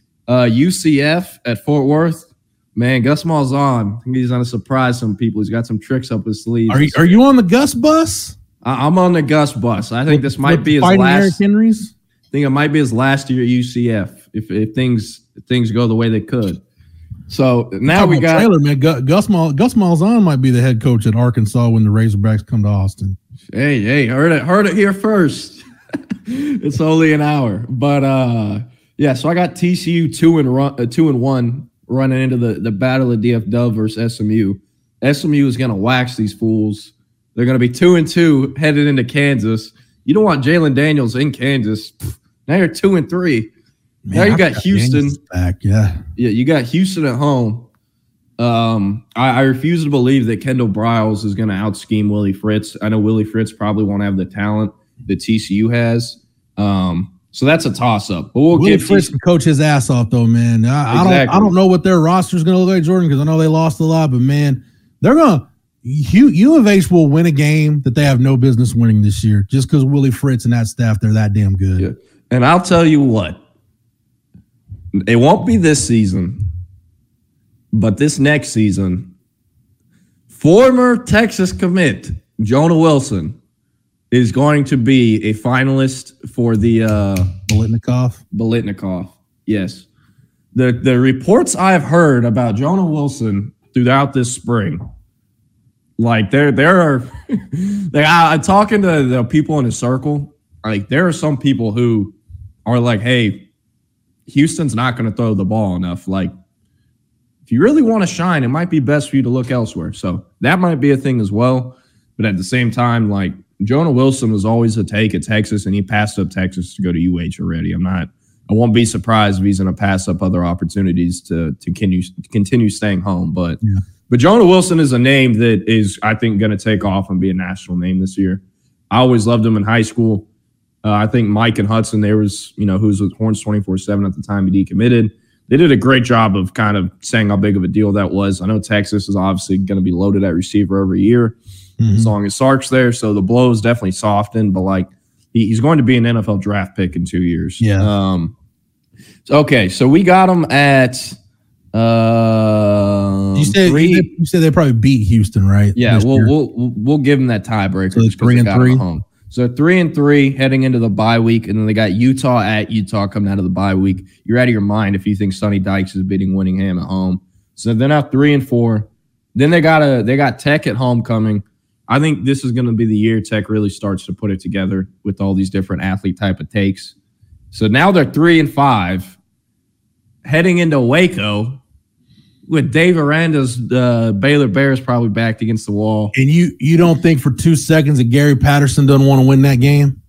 UCF at Fort Worth. Man, Gus Malzahn, I think he's going to surprise some people. He's got some tricks up his sleeve. Are you on the Gus bus? I'm on the Gus bus. I think this might be his last. Eric Henry's? I think it might be his last year at UCF if things go the way they could. So now we got trailer, man. Gus Malzahn might be the head coach at Arkansas when the Razorbacks come to Austin. Hey, heard it here first. It's only an hour, but so I got TCU 2-1 running into the battle of DF-Dub versus SMU. SMU is going to wax these fools. They're going to be 2-2 headed into Kansas. You don't want Jalen Daniels in Kansas. Now you're 2-3. Man, now you got Houston back, yeah. You got Houston at home. I refuse to believe that Kendall Briles is going to out-scheme Willie Fritz. I know Willie Fritz probably won't have the talent that TCU has. So that's a toss-up. But Willie Fritz can coach his ass off, though, man. I don't know what their roster is going to look like, Jordan, because I know they lost a lot. But man, they're going to. U of H will win a game that they have no business winning this year, just because Willie Fritz and that staff, they're that damn good. Yeah. And I'll tell you what. It won't be this season, but this next season, former Texas commit Jonah Wilson is going to be a finalist for the Biletnikoff. Yes. The reports I've heard about Jonah Wilson throughout this spring, like there are I'm talking to the people in his circle, like there are some people who are like, hey, Houston's not going to throw the ball enough. Like, if you really want to shine, it might be best for you to look elsewhere. So that might be a thing as well. But at the same time, like, Jonah Wilson was always a take at Texas, and he passed up Texas to go to UH already. I won't be surprised if he's going to pass up other opportunities to continue staying home. But Jonah Wilson is a name that is, I think, going to take off and be a national name this year. I always loved him in high school. I think Mike and Hudson, there was, who was with Horns 24/7 at the time he decommitted. They did a great job of kind of saying how big of a deal that was. I know Texas is obviously going to be loaded at receiver every year as long as Sark's there. So the blow is definitely softened, but like he's going to be an NFL draft pick in 2 years. Yeah. Okay, so we got him at you said they probably beat Houston, right? Yeah, we'll give them that tiebreaker. So it's 3-3. So 3-3 heading into the bye week, and then they got Utah at Utah coming out of the bye week. You're out of your mind if you think Sonny Dykes is beating Winningham at home. So they're now 3-4. Then they got Tech at home coming. I think this is going to be the year Tech really starts to put it together with all these different athlete type of takes. So now they're 3-5, heading into Waco, with Dave Aranda's Baylor Bears probably backed against the wall. And you don't think for 2 seconds that Gary Patterson doesn't want to win that game?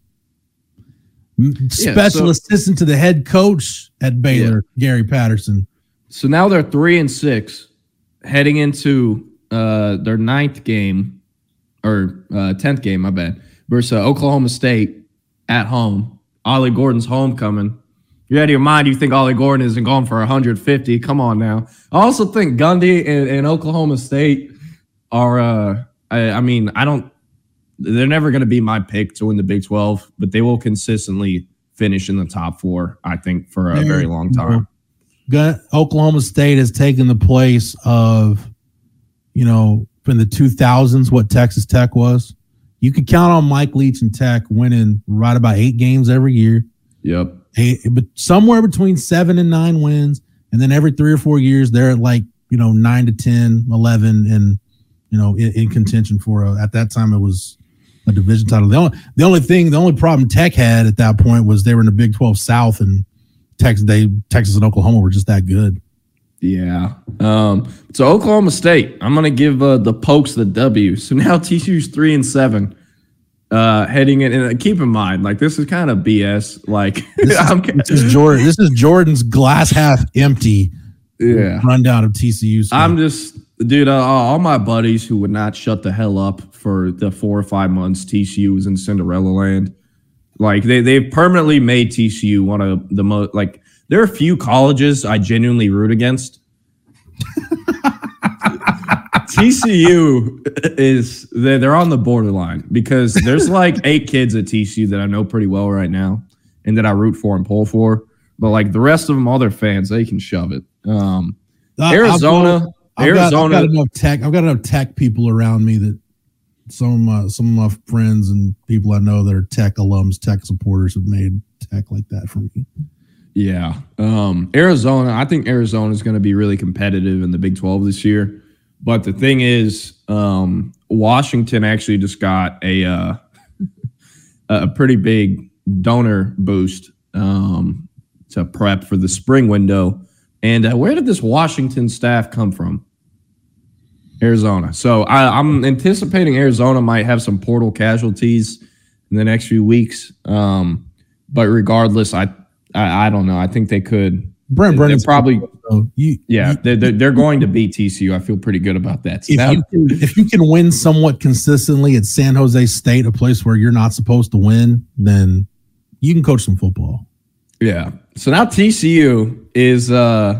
Special assistant to the head coach at Baylor, Gary Patterson. So now they're 3-6, heading into their 10th game, my bad, versus Oklahoma State at home. Ollie Gordon's homecoming. You're out of your mind. You think Ollie Gordon isn't going for 150? Come on now. I also think Gundy and Oklahoma State are. They're never going to be my pick to win the Big 12, but they will consistently finish in the top 4. I think for a very long time. Oklahoma State has taken the place of, in the 2000s, what Texas Tech was. You could count on Mike Leach and Tech winning right about 8 games every year. Yep. But somewhere between 7 and 9 wins, and then every 3 or 4 years they're at 9 to 10, 11, and in contention for at that time it was a division title. The only problem Tech had at that point was they were in the Big 12 South, and Texas and Oklahoma were just that good. Yeah. So Oklahoma State, I'm gonna give the Pokes the W. So now TCU's 3-7. Heading in, and keep in mind, this is kind of BS. This is Jordan's glass half empty. Yeah. Rundown of TCU. I'm just, dude. All my buddies who would not shut the hell up for the 4 or 5 months TCU was in Cinderella land. They've permanently made TCU one of the most. There are a few colleges I genuinely root against. TCU they're on the borderline because there's 8 kids at TCU that I know pretty well right now and that I root for and pull for. But the rest of them, all their fans, they can shove it. Arizona. I've got enough Tech people around me that some of my friends and people I know that are Tech alums, Tech supporters have made Tech like that for me. Yeah. Arizona, I think Arizona is going to be really competitive in the Big 12 this year. But the thing is, Washington actually just got a pretty big donor boost to prep for the spring window. And where did this Washington staff come from? Arizona. So I'm anticipating Arizona might have some portal casualties in the next few weeks. But regardless, I don't know. I think they could. Brent Brennan's probably. They're going to beat TCU. I feel pretty good about that. So if you can win somewhat consistently at San Jose State, a place where you're not supposed to win, then you can coach some football. Yeah. So now TCU is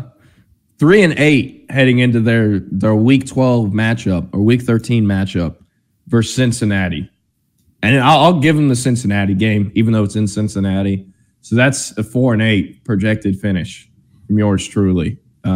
3-8 heading into their Week 12 matchup or Week 13 matchup versus Cincinnati, and I'll give them the Cincinnati game, even though it's in Cincinnati. So that's a 4-8 projected finish from yours truly.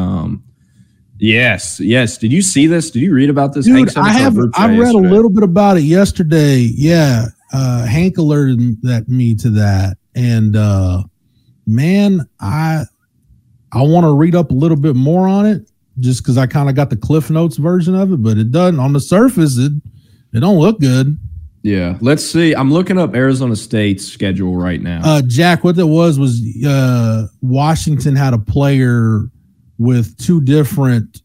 Yes. Did you see this? Did you read about this? Dude, I read a little bit about it yesterday. Yeah. Hank alerted me to that. And man, I want to read up a little bit more on it just because I kind of got the Cliff Notes version of it, but it doesn't on the surface. It don't look good. Yeah, let's see. I'm looking up Arizona State's schedule right now. Jack, what that was Washington had a player with two different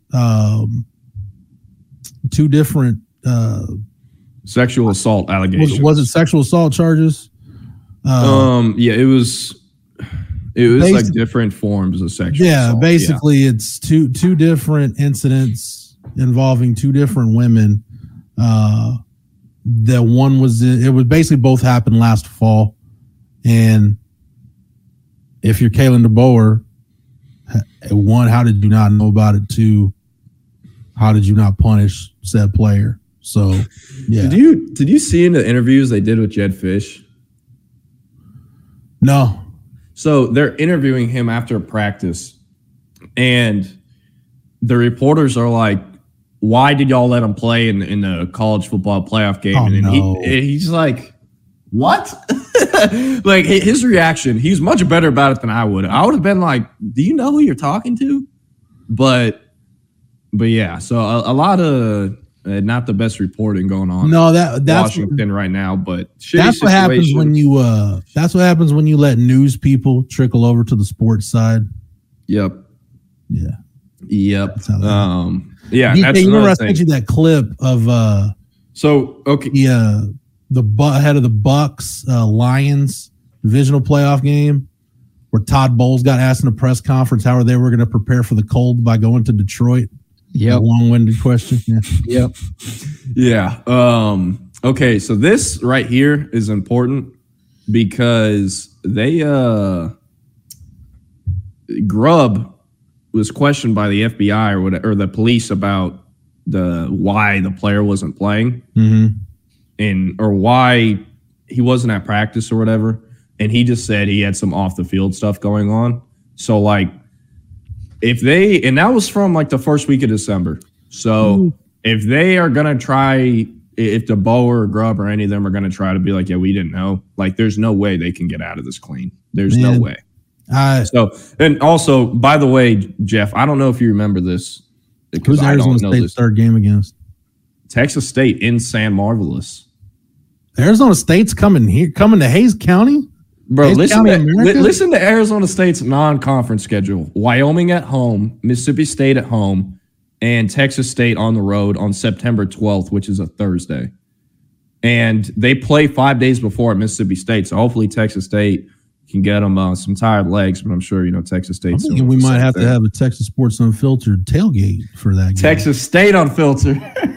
sexual assault allegations. Was it sexual assault charges? Yeah, it was different forms of sexual assault. Basically it's two different incidents involving two different women. The one was basically both happened last fall, and if you're Kalen DeBoer, one, how did you not know about it? Two, how did you not punish said player? So, yeah. Did you see in the interviews they did with Jedd Fisch? No. So they're interviewing him after practice, and the reporters are like, why did y'all let him play in the college football playoff game? And he's like, what? Like his reaction, he's much better about it than I would. I would have been like, do you know who you're talking to? But yeah, so a lot of not the best reporting going on. No, that's Washington right now, but that's what happens when you that's what happens when you let news people trickle over to the sports side. Yep. Yeah. Yep. Yeah. DK, that's you remember I sent you that clip of the head of the Bucks Lions divisional playoff game where Todd Bowles got asked in a press conference how they were going to prepare for the cold by going to Detroit. Yep. Long-winded question. Yeah. Yep. Yeah. Okay. So this right here is important because they Grubb was questioned by the FBI or the police about why the player wasn't playing or why he wasn't at practice or whatever. And he just said he had some off the field stuff going on. So like and that was from like the first week of December. So if they are going to try, if DeBoer or Grubb or any of them are going to try to be like, yeah, we didn't know, like there's no way they can get out of this clean. There's no way. And also, by the way, Jeff, I don't know if you remember this. Who's Arizona State's third game against? Texas State in San Marvelous. Arizona State's coming to Hays County? Bro, listen to Arizona State's non-conference schedule. Wyoming at home, Mississippi State at home, and Texas State on the road on September 12th, which is a Thursday. And they play 5 days before at Mississippi State, so hopefully Texas State can get them some tired legs, but I'm sure, Texas State. We might have to have a Texas Sports Unfiltered tailgate for that game. Texas State Unfiltered.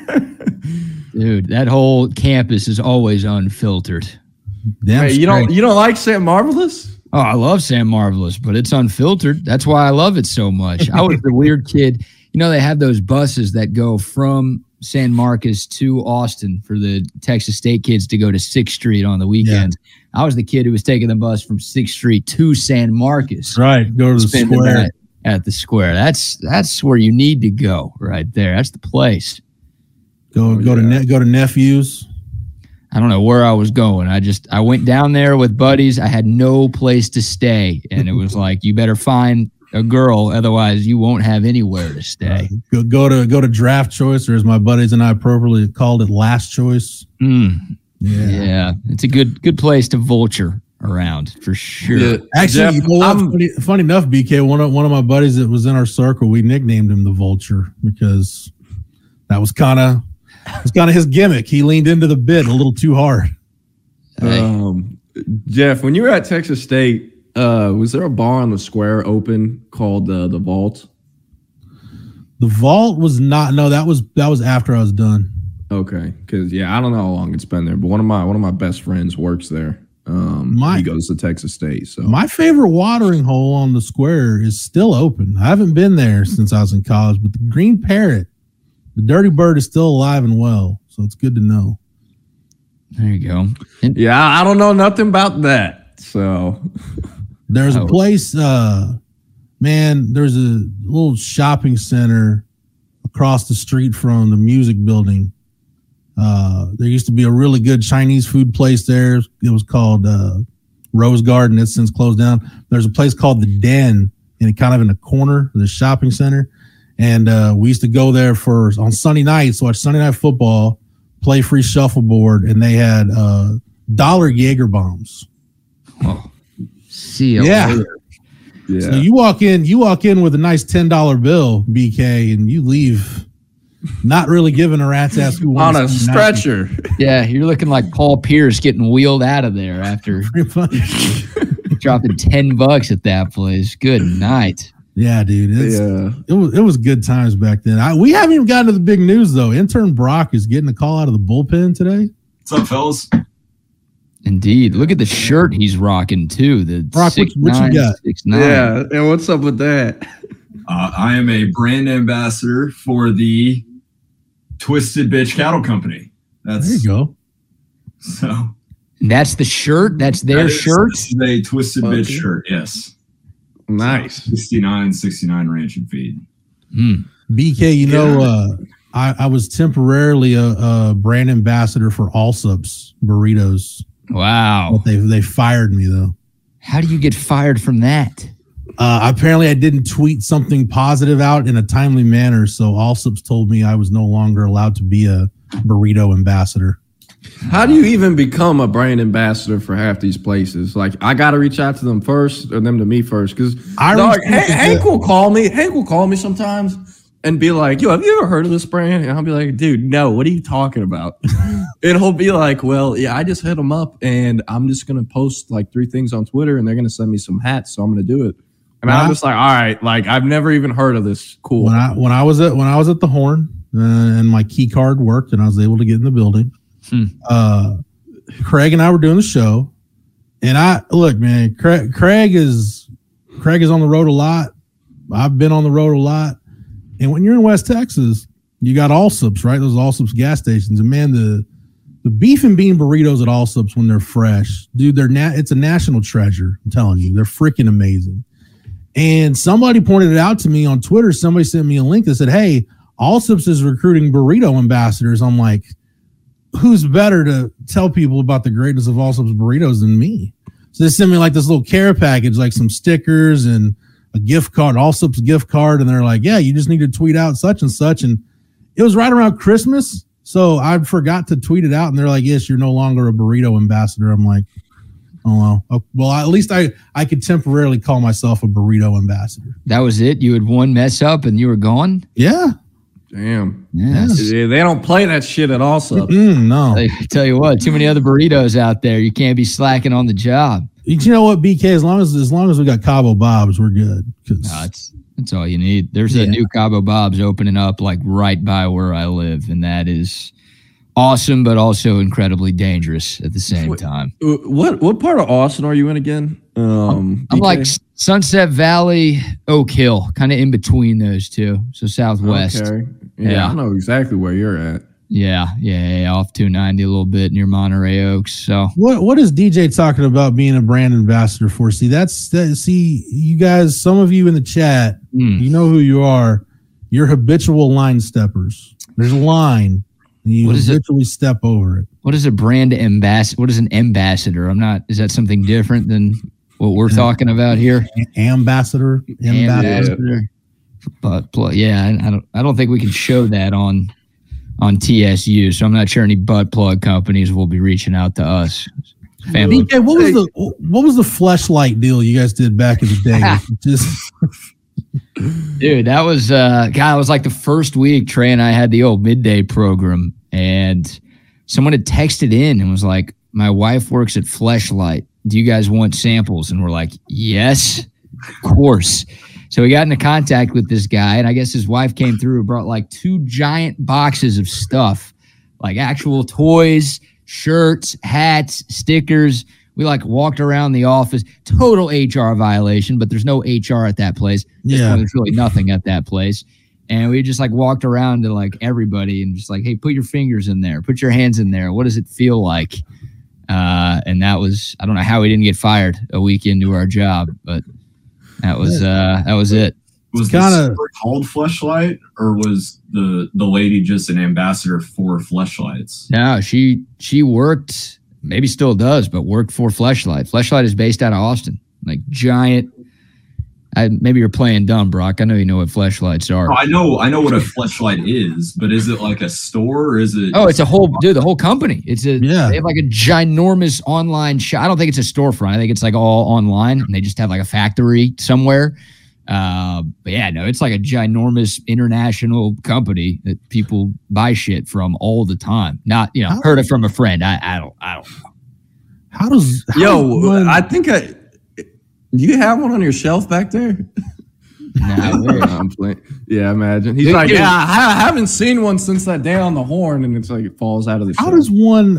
Dude, that whole campus is always unfiltered. Damn, hey, you don't like San Marvelous? Oh, I love San Marvelous, but it's unfiltered. That's why I love it so much. I was the weird kid. They have those buses that go from San Marcos to Austin for the Texas State kids to go to 6th Street on the weekends. Yeah. I was the kid who was taking the bus from 6th Street to San Marcos. Right, go to the square. At the square. That's where you need to go right there. That's the place. Go to Nephews. I don't know where I was going. I went down there with buddies. I had no place to stay. And it was like, you better find a girl, otherwise you won't have anywhere to stay. Go to Draft Choice, or as my buddies and I appropriately called it, Last Choice. Yeah. It's a good place to vulture around for sure. Yeah. Actually, Jeff, funny enough, BK, one of my buddies that was in our circle, we nicknamed him the Vulture because that was kind of his gimmick. He leaned into the bit a little too hard. Jeff, when you were at Texas State, was there a bar on the square open called the Vault? The Vault was not. No, that was after I was done. Okay, because I don't know how long it's been there, but one of my best friends works there. He goes to Texas State. So my favorite watering hole on the square is still open. I haven't been there since I was in college, but the Green Parrot, the Dirty Bird, is still alive and well. So it's good to know. There you go. I don't know nothing about that. So there's a place, there's a little shopping center across the street from the music building. There used to be a really good Chinese food place there. It was called Rose Garden. It's since closed down. There's a place called The Den, kind of in the corner of the shopping center. And we used to go there on Sunday nights, watch Sunday Night Football, play free shuffleboard, and they had dollar Jaeger bombs. Oh, see you later. Yeah. So you walk in with a nice $10 bill, BK, and you leave not really giving a rat's ass who on a stretcher. Yeah, you're looking like Paul Pierce getting wheeled out of there after dropping $10 at that place. Good night. Yeah, dude. It was good times back then. We haven't even gotten to the big news though. Intern Brock is getting a call out of the bullpen today. What's up, fellas? Indeed. Look at the shirt he's rocking too. The Brock, what you got? 6'9". Yeah, and what's up with that? I am a brand ambassador for the Twisted Bitch Cattle Company. There you go. So that's the shirt. That's their shirt. This is a Twisted Bitch shirt. Yes. Nice. 69 ranch and feed. BK, I was temporarily a brand ambassador for Allsup's burritos. Wow. But they fired me though. How do you get fired from that? Apparently I didn't tweet something positive out in a timely manner, so Allsup's told me I was no longer allowed to be a burrito ambassador. How do you even become a brand ambassador for half these places? Like, I got to reach out to them first, or them to me first, because Hank will call me. Hank will call me sometimes and be like, "Yo, have you ever heard of this brand?" And I'll be like, "Dude, no. What are you talking about?" And he'll be like, "Well, yeah, I just hit them up, and I'm just gonna post like 3 things on Twitter, and they're gonna send me some hats, so I'm gonna do it." And I'm just like, "All right, like I've never even heard of this. Cool." When I was at the Horn, and my key card worked, and I was able to get in the building. Craig and I were doing the show, and man, Craig is on the road a lot. I've been on the road a lot, and when you're in West Texas, you got Allsup's, right? Those Allsup's gas stations, and man, the beef and bean burritos at Allsup's when they're fresh, dude, it's a national treasure. I'm telling you, they're freaking amazing. And somebody pointed it out to me on Twitter. Somebody sent me a link that said, "Hey, Allsup's is recruiting burrito ambassadors." I'm like, who's better to tell people about the greatness of Allsup's burritos than me? So they sent me like this little care package, like some stickers and a gift card, Allsup's gift card. And they're like, "Yeah, you just need to tweet out such and such." And it was right around Christmas. So I forgot to tweet it out. And they're like, "Yes, you're no longer a burrito ambassador." I'm like, "Oh, well, at least I could temporarily call myself a burrito ambassador." That was it? You had one mess up and you were gone? Yeah. Damn. Yes. They don't play that shit at Allsup's. No. I tell you what, too many other burritos out there. You can't be slacking on the job. You know what, BK? As long as we got Cabo Bob's, we're good. No, that's all you need. There's a new Cabo Bob's opening up like right by where I live, and that is awesome, but also incredibly dangerous at the same time. What part of Austin are you in again? I'm like Sunset Valley, Oak Hill, kind of in between those two. So southwest. Okay. Yeah, I know exactly where you're at. Yeah, off 290 a little bit near Monterey Oaks. So what is DJ talking about being a brand ambassador for? See, you guys, some of you in the chat, you know who you are. You're habitual line steppers. There's a line, and you habitually step over it. What is a brand ambassador? What is an ambassador? Is that something different than what we're talking about here? Ambassador. But I don't think we can show that on TSU. So I'm not sure any butt plug companies will be reaching out to us. Family. BK, what was the Fleshlight deal you guys did back in the day? Dude, that was it was like the first week Trey and I had the old midday program, and someone had texted in and was like, "My wife works at Fleshlight. Do you guys want samples?" And we're like, "Yes, of course." So we got into contact with this guy, and I guess his wife came through and brought like 2 giant boxes of stuff, like actual toys, shirts, hats, stickers. We like walked around the office, total HR violation, but there's no HR at that place. There's really nothing at that place. And we just like walked around to like everybody and just like, "Hey, put your fingers in there, put your hands in there. What does it feel like?" And that was, I don't know how we didn't get fired a week into our job, but that was it. Was the store called Fleshlight, or was the lady just an ambassador for Fleshlights? No, she worked, maybe still does, but worked for Fleshlight. Fleshlight is based out of Austin, like giant. Maybe you're playing dumb, Brock. I know you know what Fleshlights are. Oh, I know what a Fleshlight is, but is it like a store, or is it? Oh, it's the whole company. They have like a ginormous online shop. I don't think it's a storefront. I think it's like all online, and they just have like a factory somewhere. But it's like a ginormous international company that people buy shit from all the time. Not, heard it from a friend. I don't know. I think do you have one on your shelf back there? I'm playing. Yeah, imagine. He's like, I haven't seen one since that day on the Horn, and it's like it falls out of the shelf. How does one?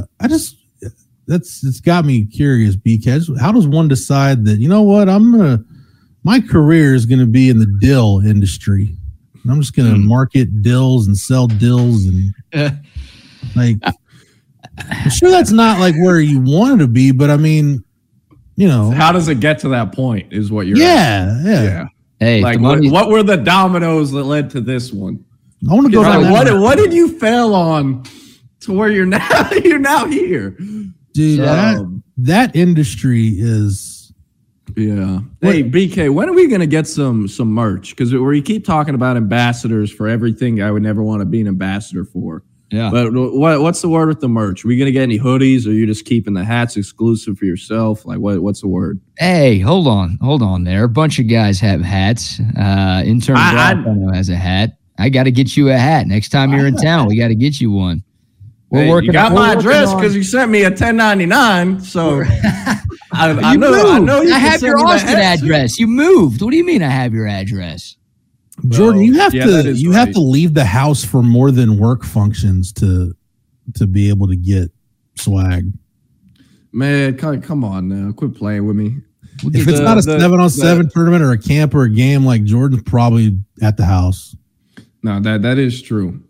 It's got me curious, BK. How does one decide that, you know what, my career is gonna be in the dill industry. I'm just gonna market dills and sell dills and like. I'm sure that's not like where you wanted to be, but I mean. How does it get to that point is what you're asking. Yeah. Hey, like what were the dominoes that led to this one? I want to go down what did you fail on to where you're now here? Dude, that industry is Hey, BK, when are we gonna get some merch? Because we keep talking about ambassadors for everything I would never want to be an ambassador for. Yeah. But what's the word with the merch? Are we gonna get any hoodies, or are you just keeping the hats exclusive for yourself? Like what's the word? Hey, hold on there. A bunch of guys have hats. Intern Brock has a hat. I got to get you a hat next time you're in town. We got to get you one. You got my address because you sent me a 1099. So I know. I have your Austin address. You moved. What do you mean? I have your address? Jordan, you have to leave the house for more than work functions to be able to get swag. Man, come on now, quit playing with me. If it's not a 7-on-7 tournament or a camp or a game, like Jordan's probably at the house. No, that is true.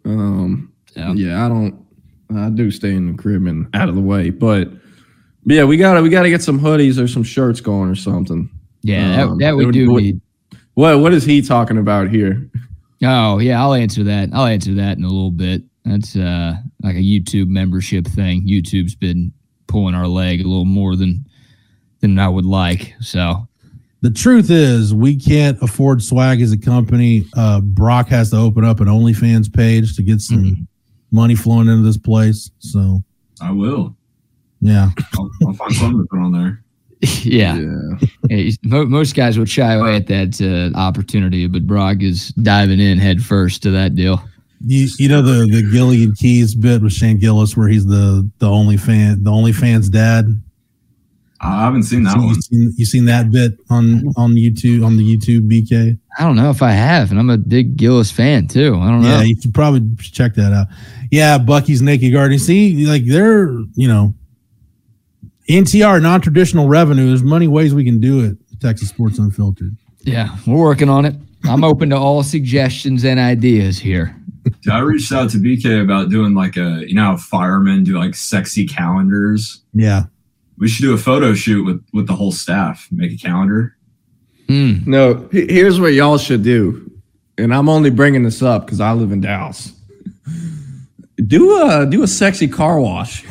I do stay in the crib and out of the way, but yeah, we gotta get some hoodies or some shirts going or something. Yeah, that we do need. What is he talking about here? Oh, yeah, I'll answer that. In a little bit. That's like a YouTube membership thing. YouTube's been pulling our leg a little more than I would like. So the truth is we can't afford swag as a company. Brock has to open up an OnlyFans page to get some money flowing into this place. So I will. Yeah. I'll find something to put on there. Yeah. Most guys would shy away at that opportunity, but Brock is diving in head first to that deal. You know the Gilligan Keys bit with Shane Gillis where he's the OnlyFans dad? I haven't seen that one. You seen that bit on YouTube, on the YouTube, BK? I don't know if I have, and I'm a big Gillis fan too. I don't know. Yeah, you should probably check that out. Yeah, Bucky's Naked Garden. See, like they're, NTR, non-traditional revenue. There's many ways we can do it. Texas Sports Unfiltered. Yeah, we're working on it. I'm open to all suggestions and ideas here. I reached out to BK about doing like how firemen do like sexy calendars. Yeah. We should do a photo shoot with the whole staff. Make a calendar. No, here's what y'all should do. And I'm only bringing this up because I live in Dallas. Do a sexy car wash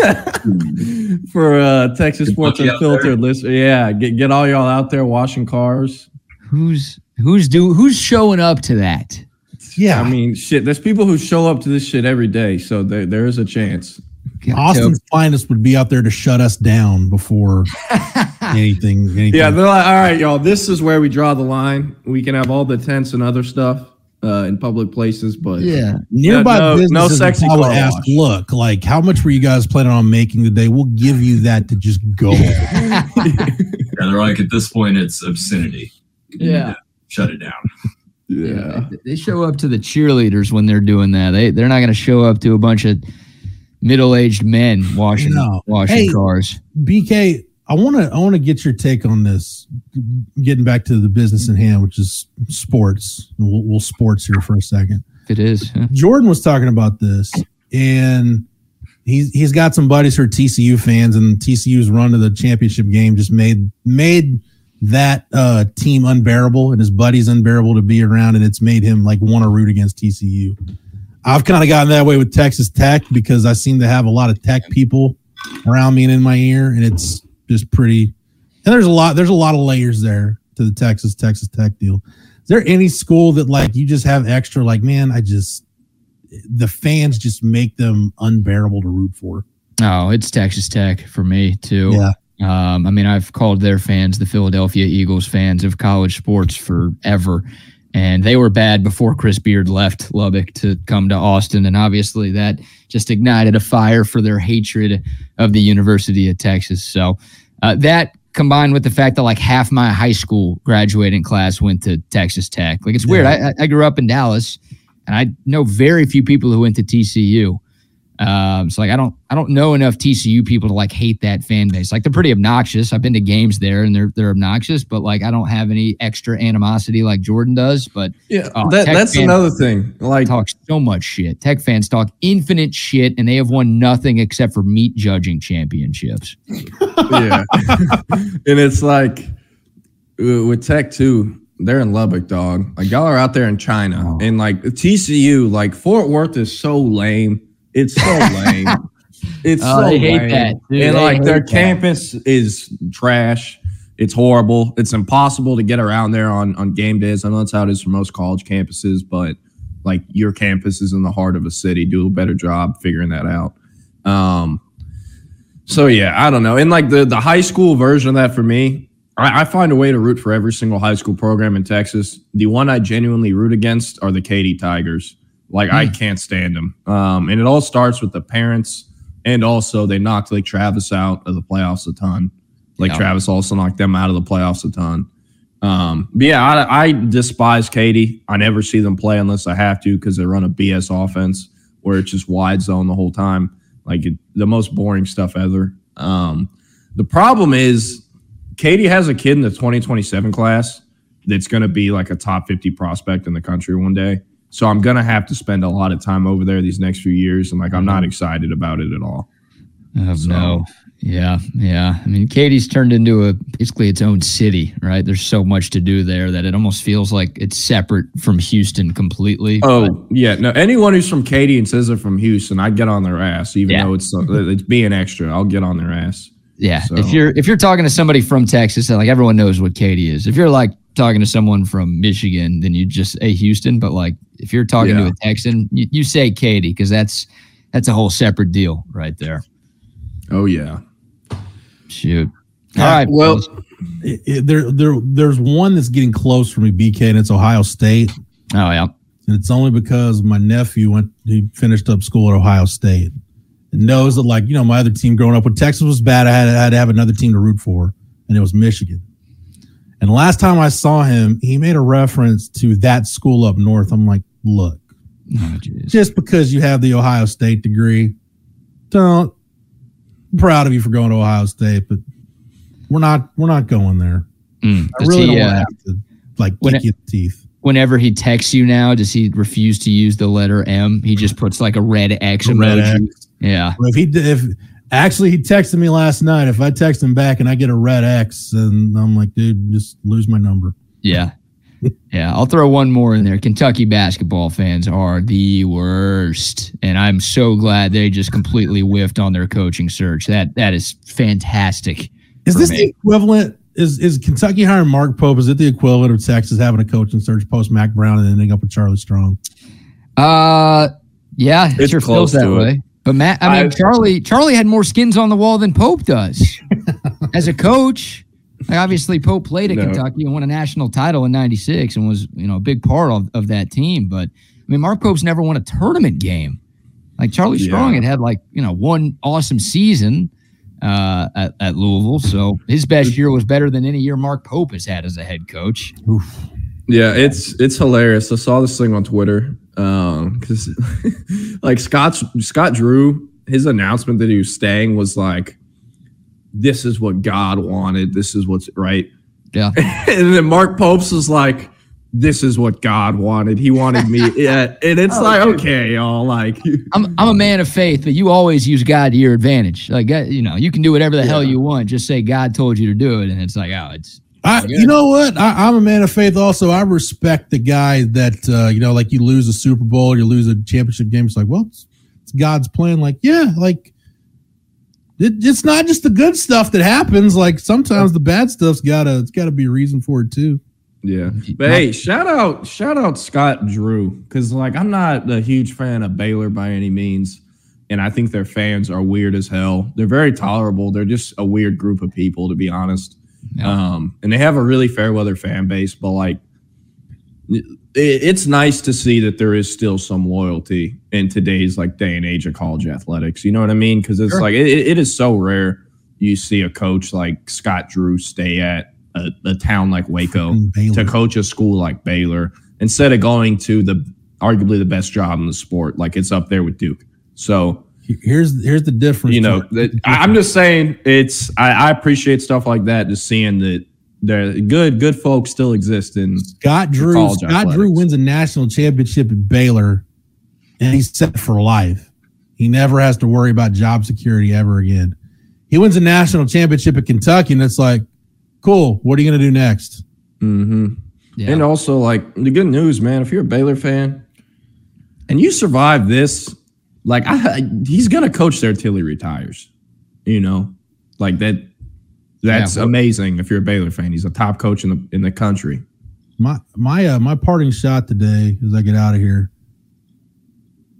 for Texas Sports Unfiltered listener. Yeah, get all y'all out there washing cars. Who's showing up to that? Yeah, I mean, shit. There's people who show up to this shit every day, so there is a chance. Austin's finest would be out there to shut us down before anything. Yeah, they're like, all right, y'all. This is where we draw the line. We can have all the tents and other stuff in public places, but nearby businesses no sexy car wash. Look, like how much were you guys planning on making today? We'll give you that to just go. Yeah, they're like, at this point, it's obscenity. Yeah, shut it down. Yeah, they show up to the cheerleaders when they're doing that. They're not going to show up to a bunch of middle-aged men washing cars. BK, I want to get your take on this. Getting back to the business in hand, which is sports. We'll sports here for a second. It is. Huh? Jordan was talking about this, and he's got some buddies who are TCU fans, and TCU's run to the championship game just made that team unbearable, and his buddies unbearable to be around, and it's made him like want to root against TCU. I've kind of gotten that way with Texas Tech because I seem to have a lot of Tech people around me and in my ear, and it's just pretty. And there's a lot of layers there to the Texas Tech deal. Is there any school that like you just have extra like, man, the fans just make them unbearable to root for? Oh, it's Texas Tech for me too. Yeah. I mean, I've called their fans the Philadelphia Eagles fans of college sports forever. And they were bad before Chris Beard left Lubbock to come to Austin. And obviously that just ignited a fire for their hatred of the University of Texas. So that combined with the fact that like half my high school graduating class went to Texas Tech. Like it's weird. I grew up in Dallas and I know very few people who went to TCU. So like I don't know enough TCU people to like hate that fan base. Like they're pretty obnoxious. I've been to games there and they're obnoxious, but like I don't have any extra animosity like Jordan does. But yeah, that's another thing. Like talk so much shit. Tech fans talk infinite shit, and they have won nothing except for meat judging championships. Yeah, and it's like with Tech too. They're in Lubbock, dog. Like y'all are out there in China, and like TCU, like Fort Worth is so lame. It's so lame. It's so they hate lame. that. Dude, and like their campus is trash. It's horrible. It's impossible to get around there on game days. I know that's how it is for most college campuses, but like your campus is in the heart of a city. Do a better job figuring that out. So yeah, I don't know. And like the high school version of that for me, I find a way to root for every single high school program in Texas. The one I genuinely root against are the Katy Tigers. Like I can't stand them. And it all starts with the parents, and also they knocked Lake Travis out of the playoffs a ton. Lake Travis also knocked them out of the playoffs a ton. But yeah, I despise Katy. I never see them play unless I have to because they run a BS offense where it's just wide zone the whole time. Like the most boring stuff ever. The problem is Katy has a kid in the 2027 class that's going to be like a top 50 prospect in the country one day. So I'm going to have to spend a lot of time over there these next few years. And like, I'm not excited about it at all. No. Yeah. I mean, Katy's turned into basically its own city, right? There's so much to do there that it almost feels like it's separate from Houston completely. Oh, yeah. No, anyone who's from Katy and says they're from Houston, I'd get on their ass, even though it's being extra. I'll get on their ass. Yeah. So. If you're talking to somebody from Texas, like everyone knows what Katy is. If you're like talking to someone from Michigan, then you just say Houston. But like if you're talking to a Texan, you say Katy because that's a whole separate deal right there. Oh yeah. Shoot. All right. Well, there's one that's getting close for me, BK, and it's Ohio State. Oh yeah. And it's only because my nephew he finished up school at Ohio State. And knows that, like, you know, my other team growing up when Texas was bad, I had to have another team to root for, and it was Michigan. And the last time I saw him, he made a reference to that school up north. I'm like, look, just because you have the Ohio State degree, I'm proud of you for going to Ohio State, but we're not going there. I really don't want to have to like kick you in the teeth. Whenever he texts you now, does he refuse to use the letter M? He just puts like a red X emoji. Yeah. Well, if actually he texted me last night, if I text him back and I get a red X, and I'm like, dude, just lose my number. Yeah. Yeah. I'll throw one more in there. Kentucky basketball fans are the worst. And I'm so glad they just completely whiffed on their coaching search. That is fantastic. Is this the equivalent? Is Kentucky hiring Mark Pope? Is it the equivalent of Texas having a coaching search post Mac Brown and ending up with Charlie Strong? Yeah, it sure feels that way. But Charlie had more skins on the wall than Pope does as a coach. Like obviously, Pope played at Kentucky and won a national title in '96 and was, you know, a big part of that team. But I mean, Mark Pope's never won a tournament game. Like Charlie Strong had like, you know, one awesome season at Louisville. So his best year was better than any year Mark Pope has had as a head coach. Oof. Yeah, it's hilarious. I saw this thing on Twitter because like Scott Drew, his announcement that he was staying was like, this is what God wanted. This is what's right. Yeah. And then Mark Pope's was like, this is what God wanted. He wanted me. Yeah. And it's okay, y'all. Like, I'm a man of faith, but you always use God to your advantage. Like, you know, you can do whatever the hell you want. Just say God told you to do it. And it's like, you know what? I'm a man of faith also. I respect the guy that, you know, like you lose a Super Bowl or you lose a championship game. It's like, well, it's God's plan. Like, yeah, like it's not just the good stuff that happens. Like sometimes the bad stuff's it's gotta be a reason for it too. Yeah. But hey, shout out Scott Drew. Cause like, I'm not a huge fan of Baylor by any means. And I think their fans are weird as hell. They're very tolerable. They're just a weird group of people, to be honest. Yeah. And they have a really fair weather fan base, but like it's nice to see that there is still some loyalty in today's like day and age of college athletics. You know what I mean? Because it's like it is so rare you see a coach like Scott Drew stay at a town like Waco to coach a school like Baylor instead of going to arguably the best job in the sport. Like it's up there with Duke. So here's the difference. You know, I'm just saying I appreciate stuff like that. Just seeing that the good folks still exist in Scott Drew. Scott Drew wins a national championship at Baylor, and he's set for life. He never has to worry about job security ever again. He wins a national championship at Kentucky, and it's like, cool. What are you going to do next? Mm-hmm. Yeah. And also, like the good news, man. If you're a Baylor fan and you survive this. Like he's gonna coach there till he retires, you know, like that. That's amazing. If you're a Baylor fan, he's a top coach in the country. My parting shot today, as I get out of here,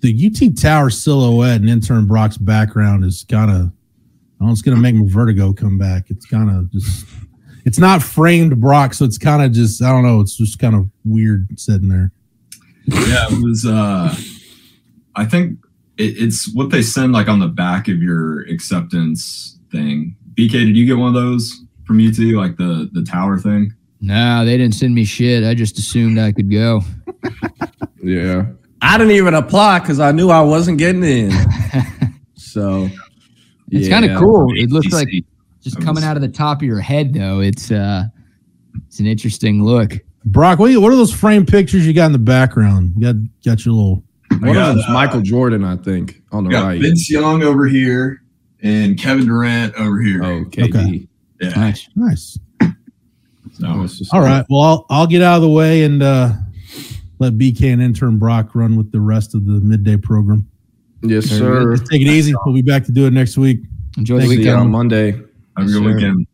the UT Tower silhouette and intern Brock's background is kind of, it's going to make my vertigo come back. It's kind of just, it's not framed Brock, so it's kind of just, I don't know, it's just kind of weird sitting there. Yeah, it was, I think it's what they send like on the back of your acceptance thing. BK, did you get one of those from UT, like the tower thing? No, they didn't send me shit. I just assumed I could go. Yeah. I didn't even apply because I knew I wasn't getting in. So it's kind of cool. It looks like just coming out of the top of your head, though. It's an interesting look. Brock, what are those framed pictures you got in the background? You got your little. One of them's Michael Jordan, I think, on the right. Vince Young over here and Kevin Durant over here. Oh, KD. Okay. Yeah. Nice. So, all right. Well, I'll get out of the way and let BK and intern Brock run with the rest of the midday program. Yes, sir. Just take it easy. We'll be back to do it next week. Enjoy the weekend. See you on Monday. Have a good weekend.